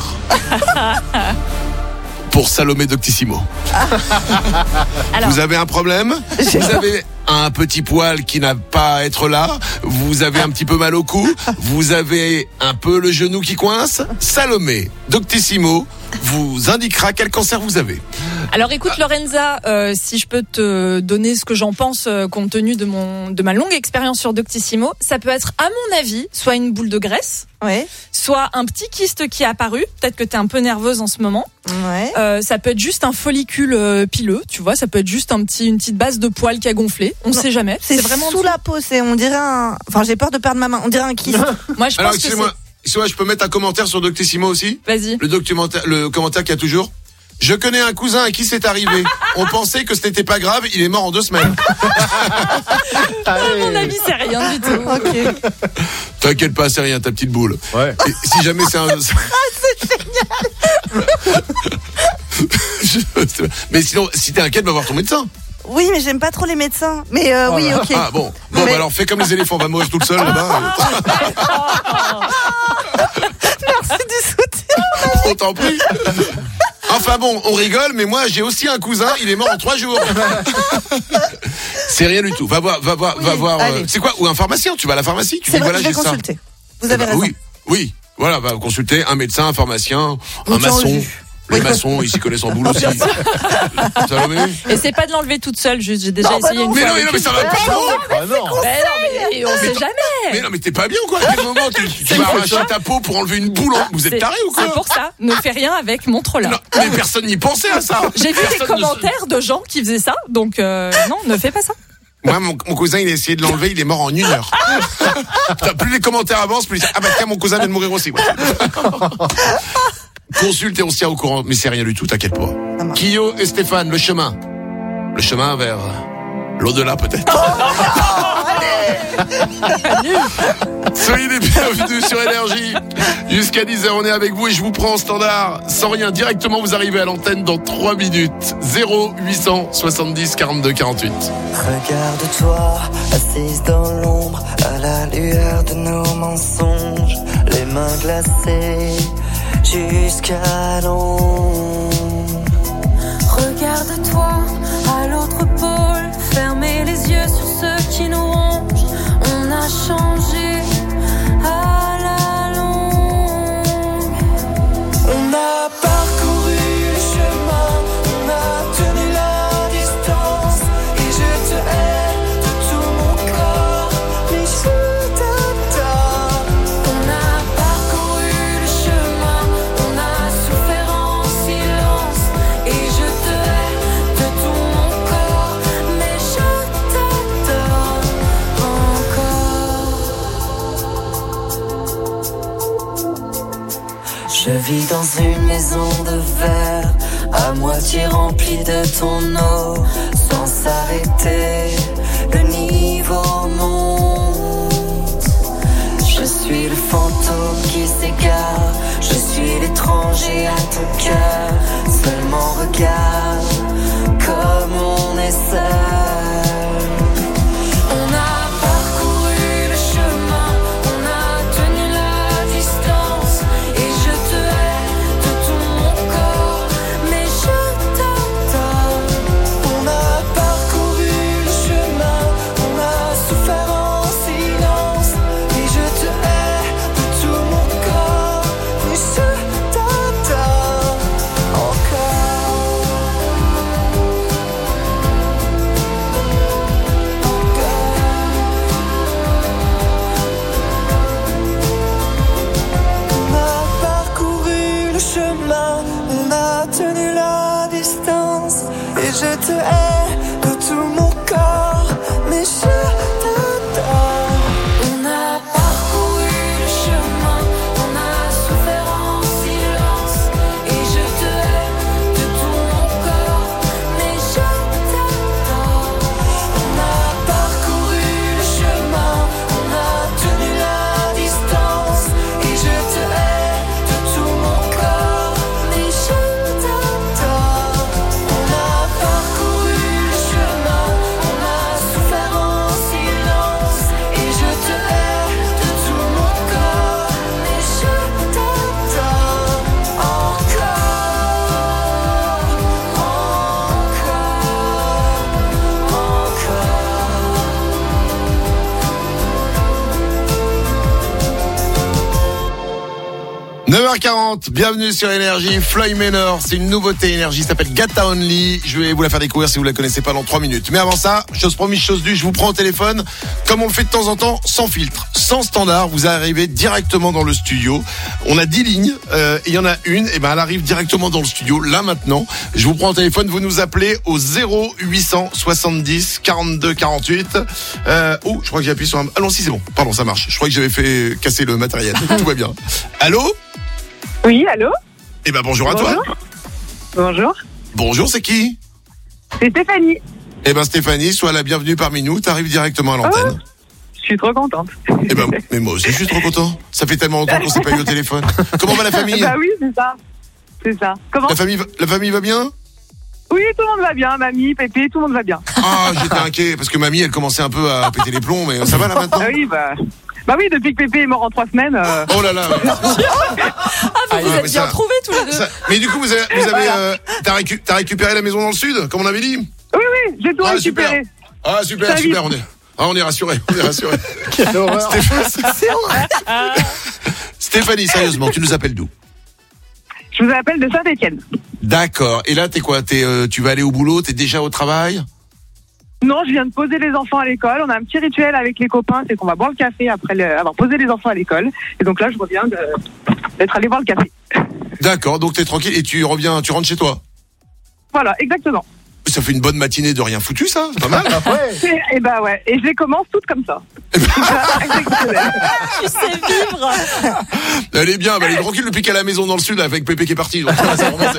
Pour Salomé Doctissimo. Alors, vous avez un problème? Vous avez un petit poil qui n'a pas à être là? Vous avez un petit peu mal au cou? Vous avez un peu le genou qui coince? Salomé Doctissimo vous indiquera quel cancer vous avez. Alors écoute Lorenza, si je peux te donner ce que j'en pense compte tenu de ma longue expérience sur Doctissimo, ça peut être à mon avis soit une boule de graisse, ouais, soit un petit kyste qui est apparu, peut-être que t'es un peu nerveuse en ce moment. Ouais. Ça peut être juste un follicule pileux, tu vois, ça peut être juste une petite base de poil qui a gonflé, on sait jamais. C'est vraiment sous la peau, on dirait enfin j'ai peur de perdre ma main, on dirait un kyste. Moi je pense que je peux mettre un commentaire sur Doctissimo aussi? Vas-y. Le commentaire qu'il y a toujours. Je connais un cousin à qui c'est arrivé. On pensait que ce n'était pas grave, il est mort en 2 semaines. À mon avis, c'est rien du tout. Ok. T'inquiète pas, c'est rien, ta petite boule. Ouais. Et si jamais c'est un... c'est génial. Mais sinon, si t'es inquiète, va voir ton médecin. Oui, mais j'aime pas trop les médecins. Mais oui, ok. Ah bon. Bah alors fais comme les éléphants, on va mourir tout seul là-bas. Merci du soutien. On t'en prie. Enfin bon, on rigole, mais moi j'ai aussi un cousin, il est mort en 3 jours. C'est rien du tout. Va voir. C'est quoi? Ou un pharmacien? Tu vas à la pharmacie? Tu dis voilà, je vais j'ai ça. consulter. Vous avez raison. Oui. Voilà, va consulter un médecin, un pharmacien, un maçon. Les maçons, ils s'y connaissent en boule aussi. Salomé. Et c'est pas de l'enlever toute seule, juste j'ai déjà essayé une fois. Non, mais ça va pas, non. Mais on sait jamais. Mais non, mais t'es pas bien ou quoi? À quel moment tu vas arracher ta peau pour enlever une boule? Vous êtes tarés ou quoi? C'est pour ça. Ne fais rien avec mon troller. Non, mais personne n'y pensait à ça. J'ai vu des commentaires de gens qui faisaient ça, donc non, ne fais pas ça. Moi, mon cousin, il a essayé de l'enlever, il est mort en 1 heure. Putain, plus les commentaires avancent, plus ah bah tiens, mon cousin vient de mourir aussi. Ouais. Consulte et on se tient au courant, mais c'est rien du tout, t'inquiète pas. Kyo et Stéphane, le chemin vers l'au-delà peut-être. Soyez les bienvenus sur Énergie. Jusqu'à 10h, on est avec vous et je vous prends en standard. Sans rien, directement, vous arrivez à l'antenne dans 3 minutes. 0870 42 48. Regarde-toi, assise dans l'ombre, à la lueur de nos mensonges, les mains glacées jusqu'à l'ombre. Regarde-toi à l'autre pôle, fermez les yeux sur ceux qui nous rongent. On a changé à la longue. On a parcouru le chemin, on a tenu la distance, et je te hais de tout mon corps, mais je t'attends. On a parcouru le chemin, on a souffert en silence, et je te hais de tout mon corps, mais je t'adore encore. Je vis dans une maison de verre, à moitié remplie de ton eau, sans s'arrêter, le niveau monte. Je suis le fantôme qui s'égare, je suis l'étranger à ton cœur. Seulement regarde comme on est seul. On a parcouru le chemin, on a tenu la distance, et je te hais de tout mon corps, mais je t'adore. On a parcouru le chemin, on a souffert en silence, et je te hais de tout mon corps, mais je t'adore encore. On a parcouru le chemin, on a tenu la distance, et je te hais de tout mon corps, mais je t'adore. On a parcouru le chemin, on a souffert en silence, et je te hais de tout mon corps, mais je t'adore. On a parcouru le chemin, on a tenu la distance, et je te hais de tout mon corps, mais je t'adore. On a parcouru le chemin, on a souffert en silence, et je te hais de tout mon corps, mais je t'adore encore, « 9h40, bienvenue sur Énergie. Floyd Manor, c'est une nouveauté Énergie, ça s'appelle Gata Only. Je vais vous la faire découvrir si vous la connaissez pas dans 3 minutes. Mais avant ça, chose promise, chose due, je vous prends au téléphone, comme on le fait de temps en temps, sans filtre, sans standard. Vous arrivez directement dans le studio. On a 10 lignes, et il y en a une, et ben elle arrive directement dans le studio, là maintenant. Je vous prends au téléphone, vous nous appelez au 0870 42 48. Oh, je crois que j'ai appuyé sur un... Ah non, si c'est bon, pardon, ça marche. Je crois que j'avais fait casser le matériel. Tout va bien. Allô? Oui, allô? Eh ben bonjour à toi. Bonjour. Bonjour, c'est qui? C'est Stéphanie. Eh ben Stéphanie, sois la bienvenue parmi nous, t'arrives directement à l'antenne. Je suis trop contente. Eh ben, mais moi aussi je suis trop content. Ça fait tellement longtemps qu'on s'est pas eu au téléphone. Comment va la famille? Bah oui, c'est ça. C'est ça. Comment? La famille va bien? Oui, tout le monde va bien, mamie, pépé, tout le monde va bien. Ah, j'étais inquiet, parce que mamie, elle commençait un peu à péter les plombs, mais ça va là maintenant? Ah oui, bah oui, depuis que pépé est mort en 3 semaines. Oh là là. Ah, vous êtes bien trouvés tous les deux. Mais du coup, vous avez t'as récupéré la maison dans le sud, comme on avait dit? Oui, j'ai tout récupéré. Ah super, on est rassurés. Quelle horreur. Stéphanie, sérieusement, tu nous appelles d'où? Je vous appelle de Saint-Etienne. D'accord. Et là, t'es quoi? Tu vas aller au boulot? T'es déjà au travail? Non, je viens de poser les enfants à l'école. On a un petit rituel avec les copains, c'est qu'on va boire le café après avoir posé les enfants à l'école. Et donc là, je reviens d'être allé boire le café. D'accord, donc t'es tranquille et tu rentres chez toi? Voilà, exactement. Ça fait une bonne matinée de rien foutu, ça? C'est pas mal. Et bah ouais, et je les commence toutes comme ça. Tu sais vivre. Elle est bien, elle est tranquille depuis qu'elle est à la maison dans le sud avec Pépé qui est parti. Donc, c'est vraiment,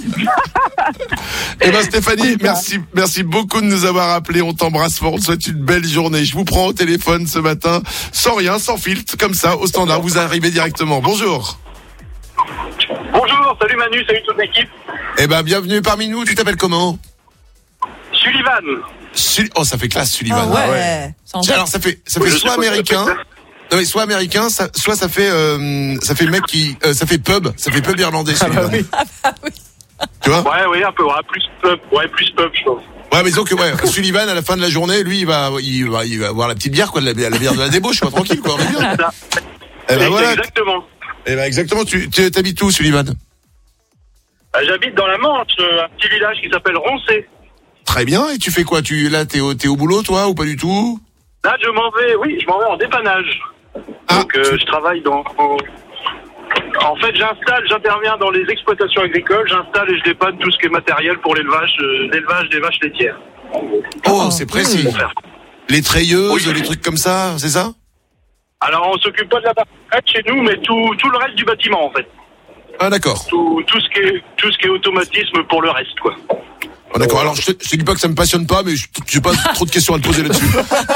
Eh ben Stéphanie, merci beaucoup de nous avoir appelés. On t'embrasse fort, on te souhaite une belle journée. Je vous prends au téléphone ce matin, sans rien, sans filtre, comme ça, au standard. Vous arrivez directement. Bonjour. Bonjour, salut Manu, salut toute l'équipe. Eh ben bienvenue parmi nous. Tu t'appelles comment? Sullivan. Oh, ça fait classe, Sullivan. Ah ouais. Alors ça fait soit américain. Non mais soit américain, soit ça fait mec qui ça fait pub irlandais. Sullivan. Tu vois? Ouais, un peu, plus pub, je pense. Ouais, mais disons que Sullivan à la fin de la journée, lui il va avoir la petite bière quoi, la bière de la débauche, quoi, tranquille quoi, on est bien. Eh ben voilà. Exactement. Eh ben exactement, tu t'habites où, Sullivan? J'habite dans la Manche, un petit village qui s'appelle Roncé. Très bien, et tu fais quoi? T'es au boulot toi ou pas du tout? Là, je m'en vais en dépannage. Donc je travaille dans... En fait, j'interviens dans les exploitations agricoles, j'installe et je dépanne tout ce qui est matériel pour l'élevage des vaches laitières. Oh, c'est précis. Les treilleuses, les trucs comme ça, c'est ça? Alors, on s'occupe pas de la partie chez nous, mais tout le reste du bâtiment, en fait. Ah, d'accord. Tout ce qui est automatisme pour le reste, quoi. Oh, d'accord. Alors, je te dis pas que ça me passionne pas, mais j'ai pas trop de questions à te poser là-dessus.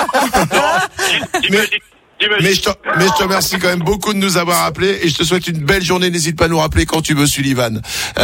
Mais je te remercie quand même beaucoup de nous avoir appelés et je te souhaite une belle journée. N'hésite pas à nous rappeler quand tu veux, Sullivan.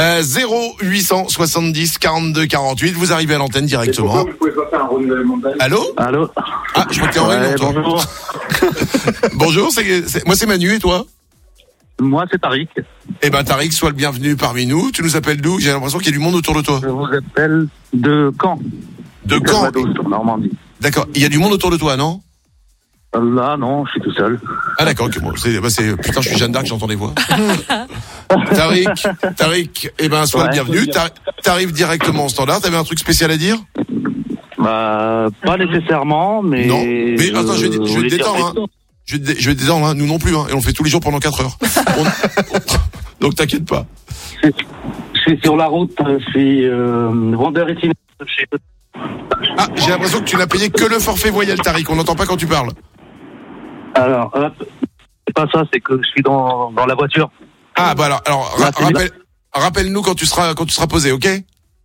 0870 42 48. Vous arrivez à l'antenne directement. Allô? Allô? Ah, je crois que t'es en réunion, toi. Bonjour. Bonjour, moi c'est Manu et toi? Moi c'est Tariq. Eh ben Tariq, sois le bienvenu parmi nous. Tu nous appelles d'où? J'ai l'impression qu'il y a du monde autour de toi. Je vous appelle de Caen. De Caen? Normandie. D'accord. Il y a du monde autour de toi, non? Là, non, je suis tout seul. Ah d'accord, ok, bon, putain, je suis Jeanne d'Arc, j'entends les voix. Tariq, eh ben, sois le bienvenu. T'arrives directement au standard. T'avais un truc spécial à dire? Pas nécessairement, mais... Non, mais attends, je vais te détendre, hein. Je vais te détendre, hein. Nous non plus, hein. Et on le fait tous les jours pendant 4 heures. Donc t'inquiète pas. Je suis sur la route, je suis vendeur itinéraire chez... Ah, j'ai l'impression que tu n'as payé que le forfait voyelle, Tariq. On n'entend pas quand tu parles. Alors, hop, c'est pas ça, c'est que je suis dans la voiture. Ah, bah alors rappelle-nous quand tu seras posé, ok?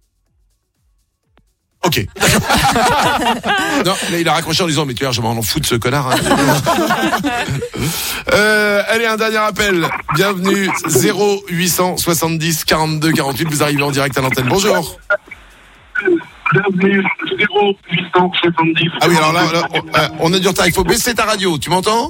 Ok. Non, là, il a raccroché en disant, mais tu vois, je m'en fous de ce connard. Hein. Allez, un dernier appel. Bienvenue, 0870 42 48. Vous arrivez en direct à l'antenne. Bonjour. Bienvenue, 0870. Ah oui, alors là on a du retard. Il faut baisser ta radio. Tu m'entends?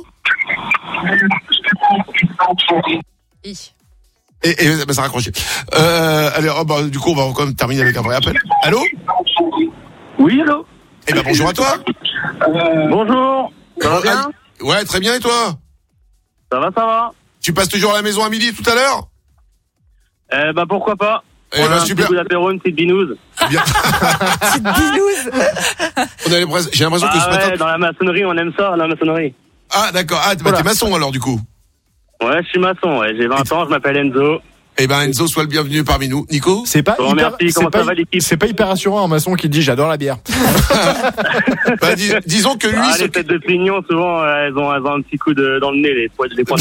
Et bah, ça a raccroché. Allez, du coup, on va quand même terminer avec un vrai appel. Allô? Oui, allô? Eh ben, bonjour à toi. Bonjour. Ça va bien? Ouais, très bien, et toi? Ça va. Tu passes toujours à la maison à midi tout à l'heure? Pourquoi pas? Eh ben, super. Un petit coup d'apéro, une petite binouze. Bien. Petite binouze. J'ai l'impression que ce matin... dans la maçonnerie, on aime ça, la maçonnerie. Ah, d'accord. Ah, t'es maçon alors, du coup? Ouais, je suis maçon, ouais. J'ai 20 ans, je m'appelle Enzo. Eh ben, Enzo, sois le bienvenu parmi nous. Nico? C'est pas hyper, merci, comment ça va, l'équipe? C'est pas hyper rassurant un maçon qui dit j'adore la bière. Bah, disons que lui... les têtes de pignon, souvent, elles ont un petit coup dans le nez, les points de pignon.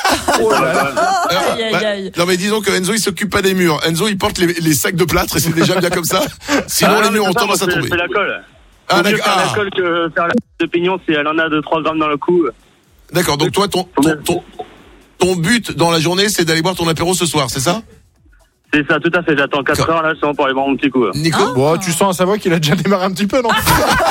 Non, mais disons que Enzo, il s'occupe pas des murs. Enzo, il porte les sacs de plâtre et c'est déjà bien comme ça. Sinon, les murs ont tendance à tomber. C'est la colle. Ah, d'accord. Faire la colle que faire la tête de pignon si elle en a 2-3 grammes dans le cou. D'accord, donc toi, ton but dans la journée, c'est d'aller boire ton apéro ce soir, c'est ça? C'est ça, tout à fait. J'attends 4 heures là, justement, pour aller boire mon petit coup. Nico? Bon, tu sens à sa voix qu'il a déjà démarré un petit peu, non? Si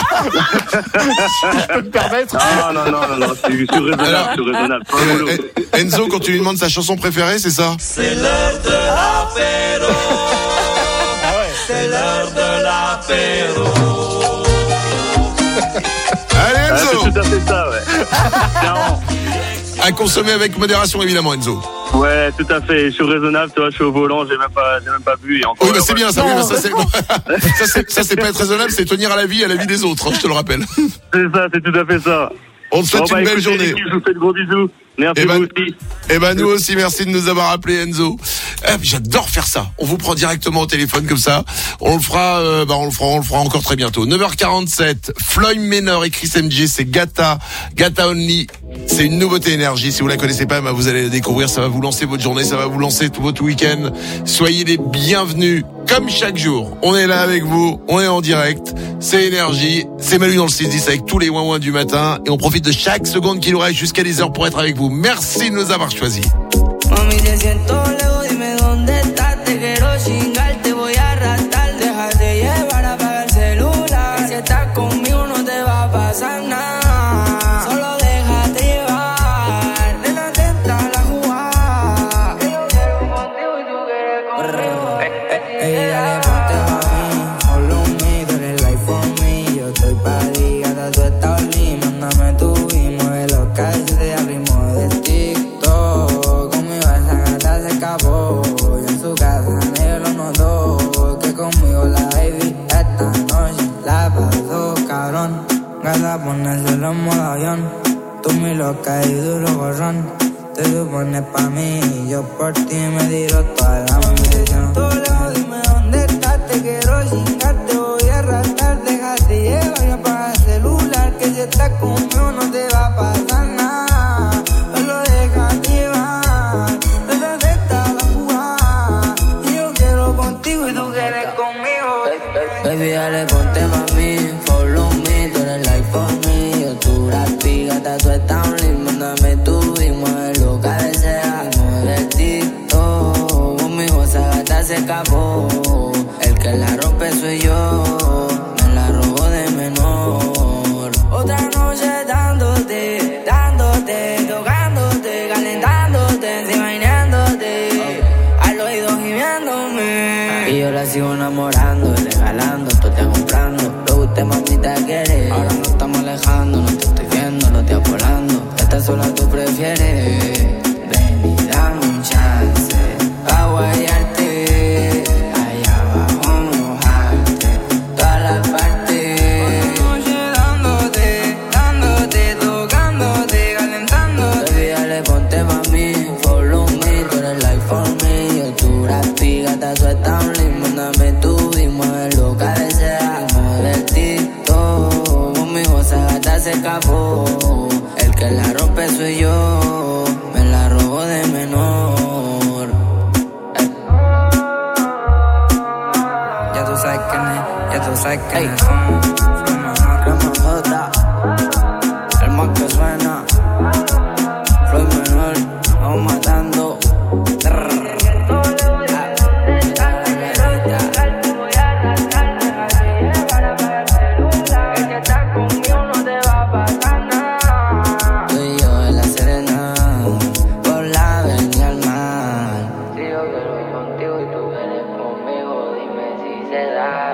je peux me permettre. Non, je suis raisonnable. Enzo, quand tu lui demandes sa chanson préférée, c'est ça? C'est l'heure de l'apéro. Ah ouais. C'est l'heure de l'apéro. Allez, Enzo! C'est tout à fait ça, ouais. Clairement. à consommer avec modération évidemment, Enzo. Ouais, tout à fait. Je suis raisonnable, toi, je suis au volant, j'ai même pas bu. Et encore, Oui, bah c'est bien, ça, oui, ça c'est pas être raisonnable, c'est tenir à la vie des autres, hein, je te le rappelle. C'est ça, c'est tout à fait ça. On te souhaite une belle journée. Je vous fais de gros bisous. Merci vous aussi. Eh ben, nous aussi, merci de nous avoir appelé, Enzo. J'adore faire ça. On vous prend directement au téléphone comme ça. On le fera, on le fera encore très bientôt. 9h47. Floyd Manor et Chris MJ, c'est Gata Only. C'est une nouveauté énergie. Si vous la connaissez pas, vous allez la découvrir. Ça va vous lancer votre journée. Ça va vous lancer tout votre week-end. Soyez les bienvenus. Comme chaque jour, on est là avec vous. On est en direct. C'est énergie. C'est Manu dans le 6-10 avec tous les ouin-ouin du matin. Et on profite de chaque seconde qu'il nous reste jusqu'à 10h pour être avec vous. Merci de nous avoir choisis. Mami, te siento lejos, dime dónde estás. Te quiero chingar, te voy a arrastrar. Déjate llevar, apaga el celular. Si estás conmigo no te va a pasar nada. Solo déjate llevar. Nena, te entra la jugada. Que yo quiero contigo y tú quieres conmigo. Ey, dale, ponte pa' mí. Follow me, tú eres life for me. Yo estoy pa' ti, gata, tú estás only. Mándame tu y mueve los calles al ritmo de TikTok. Conmigo esa gata se escapó. Y en su casa nadie lo notó. Que conmigo la baby esta noche la pasó cabrón. Gata, ponérselo en modo avión. Tú mi loca y duro gorrón. Te supones pa' mí y yo por ti me tiro toda la munición. Tú lejos, dime dónde estás. Te quiero chingar, te voy a arrastrar. Déjate llevar y apaga el celular. Que si estás conmigo no te va a pasar nada. Solo déjate llevar. Desde está la jugada. Y yo quiero contigo y tú quieres conmigo. Baby, dale, ponte pa' mí. Follow me, tú eres life for me. Yo tu rapi, gata, tú estás only. Mándame tu y mueve lo que deseas. Mueve el TikTok. Conmigo esa gata se escapó. El que la rompe soy yo. Me la robó de menor. Otra noche dándote, tocándote, calentándote, imaginándote, al oído gimiéndome. Y yo la sigo enamorando, regalando, tú te comprando. Lo que usted mamita quiere. Ahora nos estamos alejando, no te estoy viendo, no te apolando. Esta sola tú prefieres. Ven y dame un chance, pa' guayarte. Allá abajo mojarte, todas las partes. Dándote, tocándote, calentándote. Baby, dale, ponte pa' mí. Follow me, tú eres life for me. Yo tu rapi, gata, tú estás only. Mándame tu y mueve lo que deseas. Mueve el TikTok. Conmigo esa gata se escapó. El que la rompe soy yo. Me la robó de menor. Ya tú sabes quién es, ya tú sabes quién es. El más que suena. Floyd Manor, vamos matando. Tú y yo en la Serena, por la avenida al mar. Si yo quiero contigo y tú quieres conmigo, dime si se da.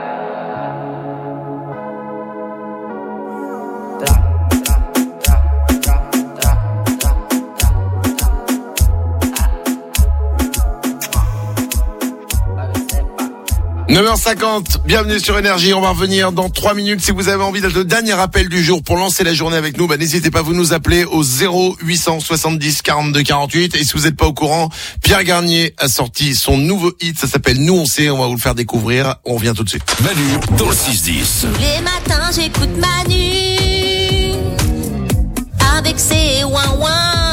« 9h50, bienvenue sur Énergie. On va revenir dans 3 minutes. Si vous avez envie d'être le dernier appel du jour pour lancer la journée avec nous, n'hésitez pas, vous nous appelez au 0870 42 48. Et si vous n'êtes pas au courant, Pierre Garnier a sorti son nouveau hit. Ça s'appelle Nous on sait. On va vous le faire découvrir. On revient tout de suite. Manu dans le 6-10. Tous les matins j'écoute Manu avec ses ouin-ouin.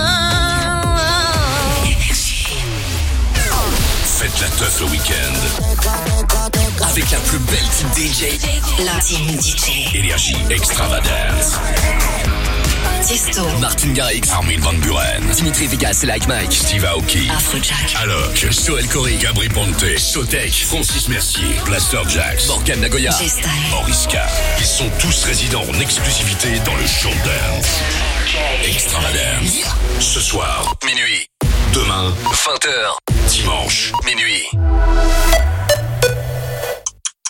Faites la teuf le week-end. Avec la plus belle team DJ. La team DJ. Énergie Extravagance. Tiesto. Martin Garrix. Armin Van Buren. Dimitri Vegas et Like Mike. Steve Aoki. Afrojack. Alok. Joël Corey. Gabri Ponte. Sotek. Francis Mercier. Blaster Jax. Morgan Nagoya. G-Style. Oriska. Ils sont tous résidents en exclusivité dans le Showdance. Extravagance. Ce soir, minuit. Demain, 20h. Dimanche, minuit.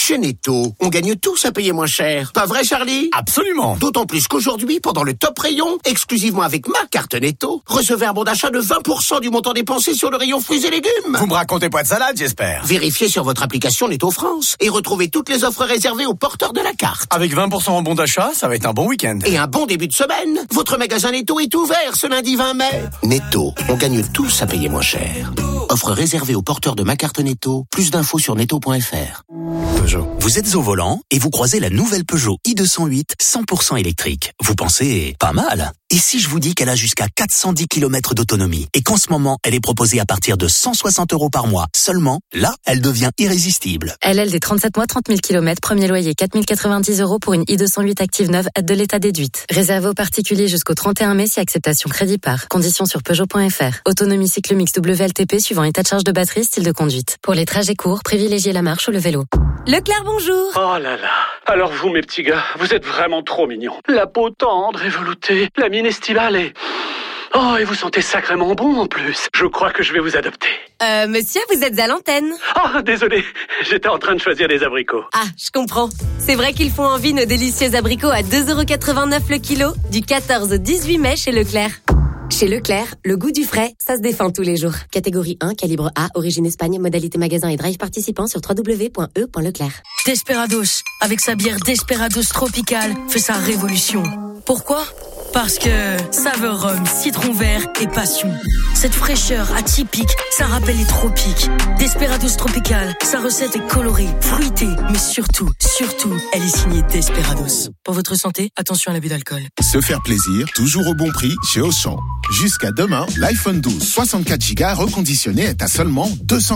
Chez Netto, on gagne tous à payer moins cher. Pas vrai, Charlie? Absolument. D'autant plus qu'aujourd'hui, pendant le top rayon, exclusivement avec ma carte Netto, recevez un bon d'achat de 20% du montant dépensé sur le rayon fruits et légumes. Vous me racontez pas de salade, j'espère. Vérifiez sur votre application Netto France et retrouvez toutes les offres réservées aux porteurs de la carte. Avec 20% en bon d'achat, ça va être un bon week-end. Et un bon début de semaine. Votre magasin Netto est ouvert ce lundi 20 mai. Netto, on gagne tous à payer moins cher. Offre réservée aux porteurs de ma carte Netto. Plus d'infos sur netto.fr. Peugeot. Vous êtes au volant et vous croisez la nouvelle Peugeot i208 100% électrique. Vous pensez pas mal. Et si je vous dis qu'elle a jusqu'à 410 km d'autonomie et qu'en ce moment, elle est proposée à partir de 160 € par mois seulement, là, elle devient irrésistible. LL des 37 mois, 30 000 km, premier loyer 4 090 € pour une i208 active neuve, aide de l'état déduite. Réservé aux particuliers jusqu'au 31 mai si acceptation crédit par. Conditions sur Peugeot.fr. Autonomie cycle mix WLTP suivant état de charge de batterie, style de conduite. Pour les trajets courts, privilégiez la marche ou le vélo. Leclerc, bonjour. Oh là là. Alors vous, mes petits gars, vous êtes vraiment trop mignons. La peau tendre et veloutée, la mine estivale et... Oh, et vous sentez sacrément bon en plus. Je crois que je vais vous adopter. Monsieur, vous êtes à l'antenne. Oh, désolé, j'étais en train de choisir des abricots. Ah, je comprends. C'est vrai qu'ils font envie nos délicieux abricots à 2,89 € le kilo, du 14 au 18 mai chez Leclerc. Chez Leclerc, le goût du frais, ça se défend tous les jours. Catégorie 1, calibre A, origine Espagne, modalité magasin et drive participant sur www.e.leclerc. Desperados, avec sa bière Desperados tropicale, fait sa révolution. Pourquoi ? Parce que saveur rhum, citron vert et passion. Cette fraîcheur atypique, ça rappelle les tropiques. Desperados tropical, sa recette est colorée, fruitée, mais surtout, elle est signée Desperados. Pour votre santé, attention à l'abus d'alcool. Se faire plaisir, toujours au bon prix chez Auchan. Jusqu'à demain, l'iPhone 12 64 Go reconditionné est à seulement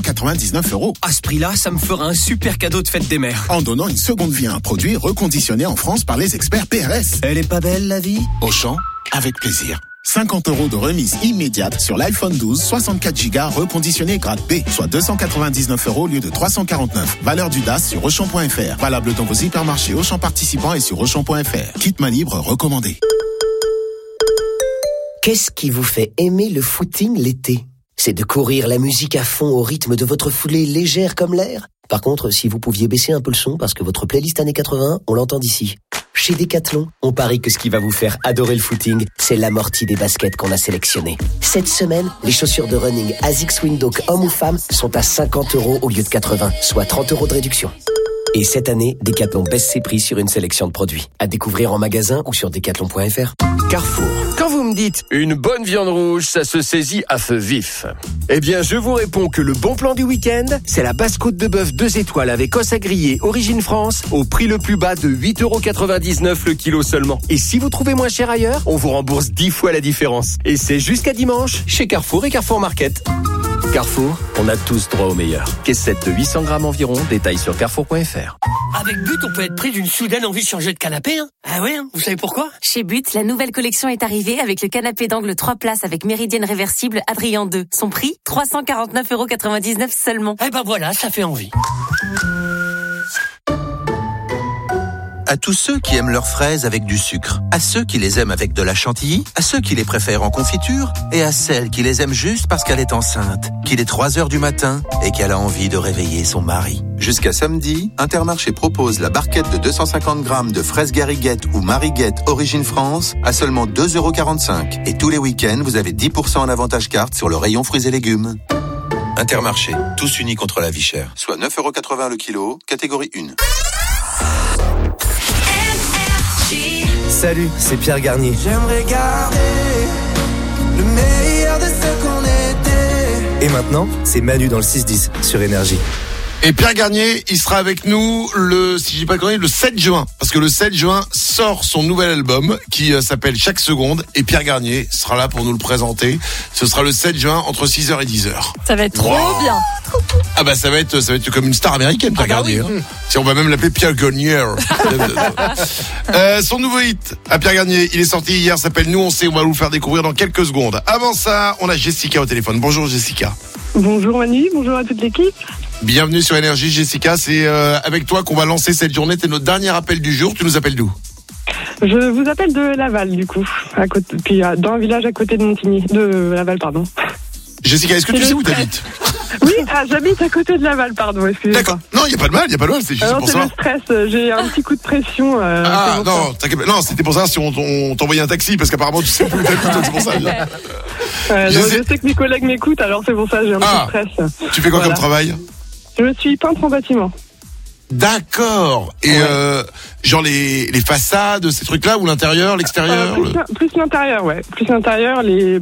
299 €. À ce prix-là, ça me fera un super cadeau de fête des mères. En donnant une seconde vie à un produit reconditionné en France par les experts PRS. Elle est pas belle, la vie ? Auchan, avec plaisir. 50 € de remise immédiate sur l'iPhone 12 64 Go reconditionné grade B, soit 299 € au lieu de 349. Valeur du DAS sur Auchan.fr. Valable dans vos hypermarchés Auchan participants et sur Auchan.fr. Kit main libre recommandé. Qu'est-ce qui vous fait aimer le footing l'été ? C'est de courir la musique à fond au rythme de votre foulée légère comme l'air ? Par contre, si vous pouviez baisser un peu le son parce que votre playlist années 80, on l'entend d'ici. Chez Decathlon, on parie que ce qui va vous faire adorer le footing, c'est l'amorti des baskets qu'on a sélectionnées. Cette semaine, les chaussures de running ASICS Windhoek hommes ou femmes sont à 50 € au lieu de 80, soit 30 € de réduction. Et cette année, Decathlon baisse ses prix sur une sélection de produits. À découvrir en magasin ou sur decathlon.fr. Carrefour. Quand vous me dites une bonne viande rouge, ça se saisit à feu vif. Eh bien, je vous réponds que le bon plan du week-end, c'est la basse-côte de bœuf 2 étoiles avec os à griller Origine France au prix le plus bas de 8,99 € le kilo seulement. Et si vous trouvez moins cher ailleurs, on vous rembourse 10 fois la différence. Et c'est jusqu'à dimanche chez Carrefour et Carrefour Market. Carrefour, on a tous droit au meilleur. Caissette de 800 grammes environ, détails sur carrefour.fr. Avec But, on peut être pris d'une soudaine envie de changer de canapé. Hein. Ah ouais, vous savez pourquoi ? Chez But, la nouvelle collection est arrivée avec le canapé d'angle 3 places avec méridienne réversible Adrien 2. Son prix, 349,99 € seulement. Eh ben voilà, ça fait envie. À tous ceux qui aiment leurs fraises avec du sucre, à ceux qui les aiment avec de la chantilly, à ceux qui les préfèrent en confiture et à celles qui les aiment juste parce qu'elle est enceinte, qu'il est 3 h du matin et qu'elle a envie de réveiller son mari. Jusqu'à samedi, Intermarché propose la barquette de 250 grammes de fraises Gariguette ou Mariguette Origine France à seulement 2,45 €. Et tous les week-ends, vous avez 10% en avantage carte sur le rayon fruits et légumes. Intermarché, tous unis contre la vie chère. Soit 9,80 € le kilo, catégorie 1. Salut, c'est Pierre Garnier. J'aimerais garder le meilleur de ce qu'on était. Et maintenant, c'est Manu dans le 6-10 sur Énergie. Et Pierre Garnier, il sera avec nous si je dis pas de conneries, le 7 juin. Parce que le 7 juin sort son nouvel album qui s'appelle Chaque Seconde. Et Pierre Garnier sera là pour nous le présenter. Ce sera le 7 juin entre 6h et 10h. Ça va être trop bien. Ah bah ça va être comme une star américaine, Pierre Garnier. Oui. Si on va même l'appeler Pierre Garnier. Son nouveau hit à Pierre Garnier, il est sorti hier, s'appelle Nous on sait, on va vous le faire découvrir dans quelques secondes. Avant ça, on a Jessica au téléphone. Bonjour Jessica. Bonjour Manu, bonjour à toute l'équipe. Bienvenue sur Énergie Jessica, c'est avec toi qu'on va lancer cette journée, c'est notre dernier appel du jour, tu nous appelles d'où ? Je vous appelle de Laval du coup, à côté, puis dans un village à côté de Montigny, de Laval pardon. Jessica, est-ce que tu sais où t'habites ? Oui, j'habite à côté de Laval, pardon, excusez-moi. D'accord. Non, il n'y a pas de mal, c'est juste Non, pour c'est ça. le stress, j'ai un petit coup de pression. Ah non, t'inquiète pas. Non, c'était pour ça si on t'envoyait un taxi, parce qu'apparemment tu sais plus où t'habites, donc c'est pour ça. Je sais que mes collègues m'écoutent, alors c'est pour ça que j'ai un petit stress. Tu fais quoi comme travail? Je suis peintre en bâtiment. D'accord. Et genre les façades, ces trucs-là, ou l'intérieur, l'extérieur Plus l'intérieur, ouais. Plus l'intérieur,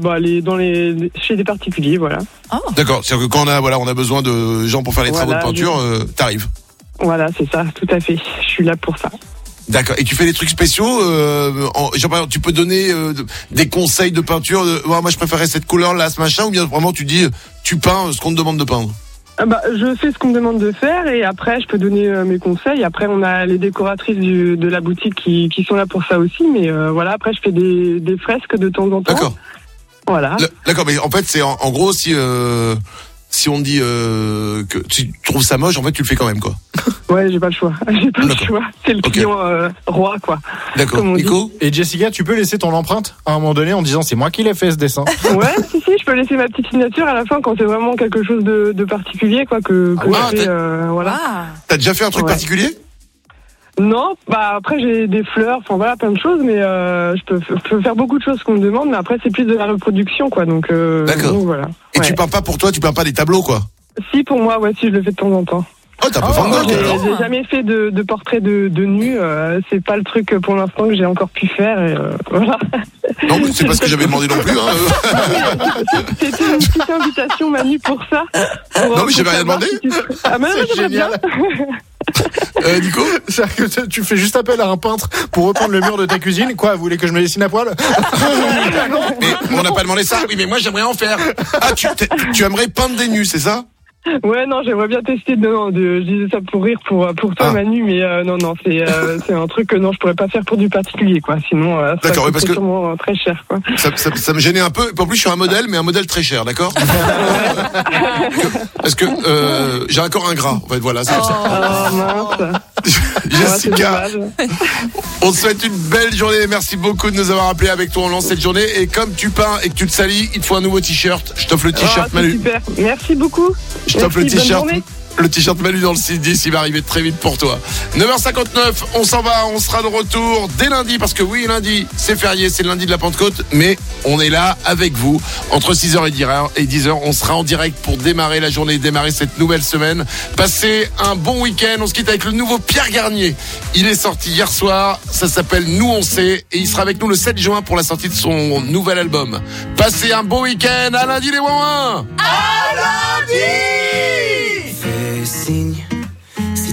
chez des particuliers, voilà. D'accord. C'est-à-dire que quand on a besoin de gens pour faire les travaux de peinture, t'arrives. Voilà, c'est ça, tout à fait. Je suis là pour ça. D'accord. Et tu fais des trucs spéciaux genre par exemple, tu peux donner des conseils de peinture. Moi, je préférais cette couleur-là, ce machin, ou bien vraiment tu dis, tu peins ce qu'on te demande de peindre. Je fais ce qu'on me demande de faire et après je peux donner mes conseils. Après on a les décoratrices de la boutique qui sont là pour ça aussi, mais voilà, après je fais des fresques de temps en temps. D'accord. Voilà. D'accord, mais en fait c'est en gros si on dit que tu trouves ça moche, en fait tu le fais quand même, quoi. Ouais, j'ai pas le choix. C'est le client roi, quoi. D'accord. Nico? Et Jessica, tu peux laisser ton empreinte à un moment donné en disant c'est moi qui l'ai fait ce dessin. Ouais, si, je peux laisser ma petite signature à la fin quand c'est vraiment quelque chose de particulier, quoi, que je fais, voilà. T'as déjà fait un truc particulier? Non, après j'ai des fleurs, enfin voilà, plein de choses, mais je peux faire beaucoup de choses qu'on me demande, mais après c'est plus de la reproduction, quoi, donc voilà. Et tu peins pas pour toi, tu peins pas des tableaux, quoi? Si, pour moi, ouais, si, je le fais de temps en temps. Oh, t'as un peu Van Gogh, j'ai jamais fait de portrait de nu, c'est pas le truc pour l'instant que j'ai encore pu faire, et voilà. Non, mais c'est pas ce que j'avais demandé non plus, C'était une petite invitation, Manu, pour ça. Non, mais j'avais rien demandé. C'est génial. Nico? C'est-à-dire que tu fais juste appel à un peintre pour repeindre le mur de ta cuisine. Quoi, vous voulez que je me dessine à poil? Mais on n'a pas demandé ça. Oui, mais moi j'aimerais en faire. Ah, tu aimerais peindre des nus, c'est ça? Ouais, non, j'aimerais bien tester. Je disais ça pour rire pour toi, Manu, mais non, c'est un truc que non, je pourrais pas faire pour du particulier, quoi. Sinon, ça coûterait sûrement très cher, quoi. Ça me gênait un peu. En plus, je suis un modèle, mais un modèle très cher, d'accord? Parce que j'ai un corps ingrat. En fait, voilà, c'est ça. Oh mince. Jessica, on te souhaite une belle journée. Merci beaucoup de nous avoir appelés avec toi. On lance cette journée. Et comme tu peins et que tu te salis, il te faut un nouveau t-shirt. Je t'offre le t-shirt, Manu. Super. Merci beaucoup. Je t'offre le t-shirt. Le t-shirt Manu dans le 6-10, il va arriver très vite pour toi. 9h59, on s'en va, on sera de retour dès lundi, parce que oui, lundi, c'est férié, c'est le lundi de la Pentecôte, mais on est là avec vous. Entre 6h et 10h, on sera en direct pour démarrer la journée, démarrer cette nouvelle semaine. Passez un bon week-end, on se quitte avec le nouveau Pierre Garnier. Il est sorti hier soir, ça s'appelle Nous on sait, et il sera avec nous le 7 juin pour la sortie de son nouvel album. Passez un bon week-end, à lundi les Ouin-Ouin. À lundi.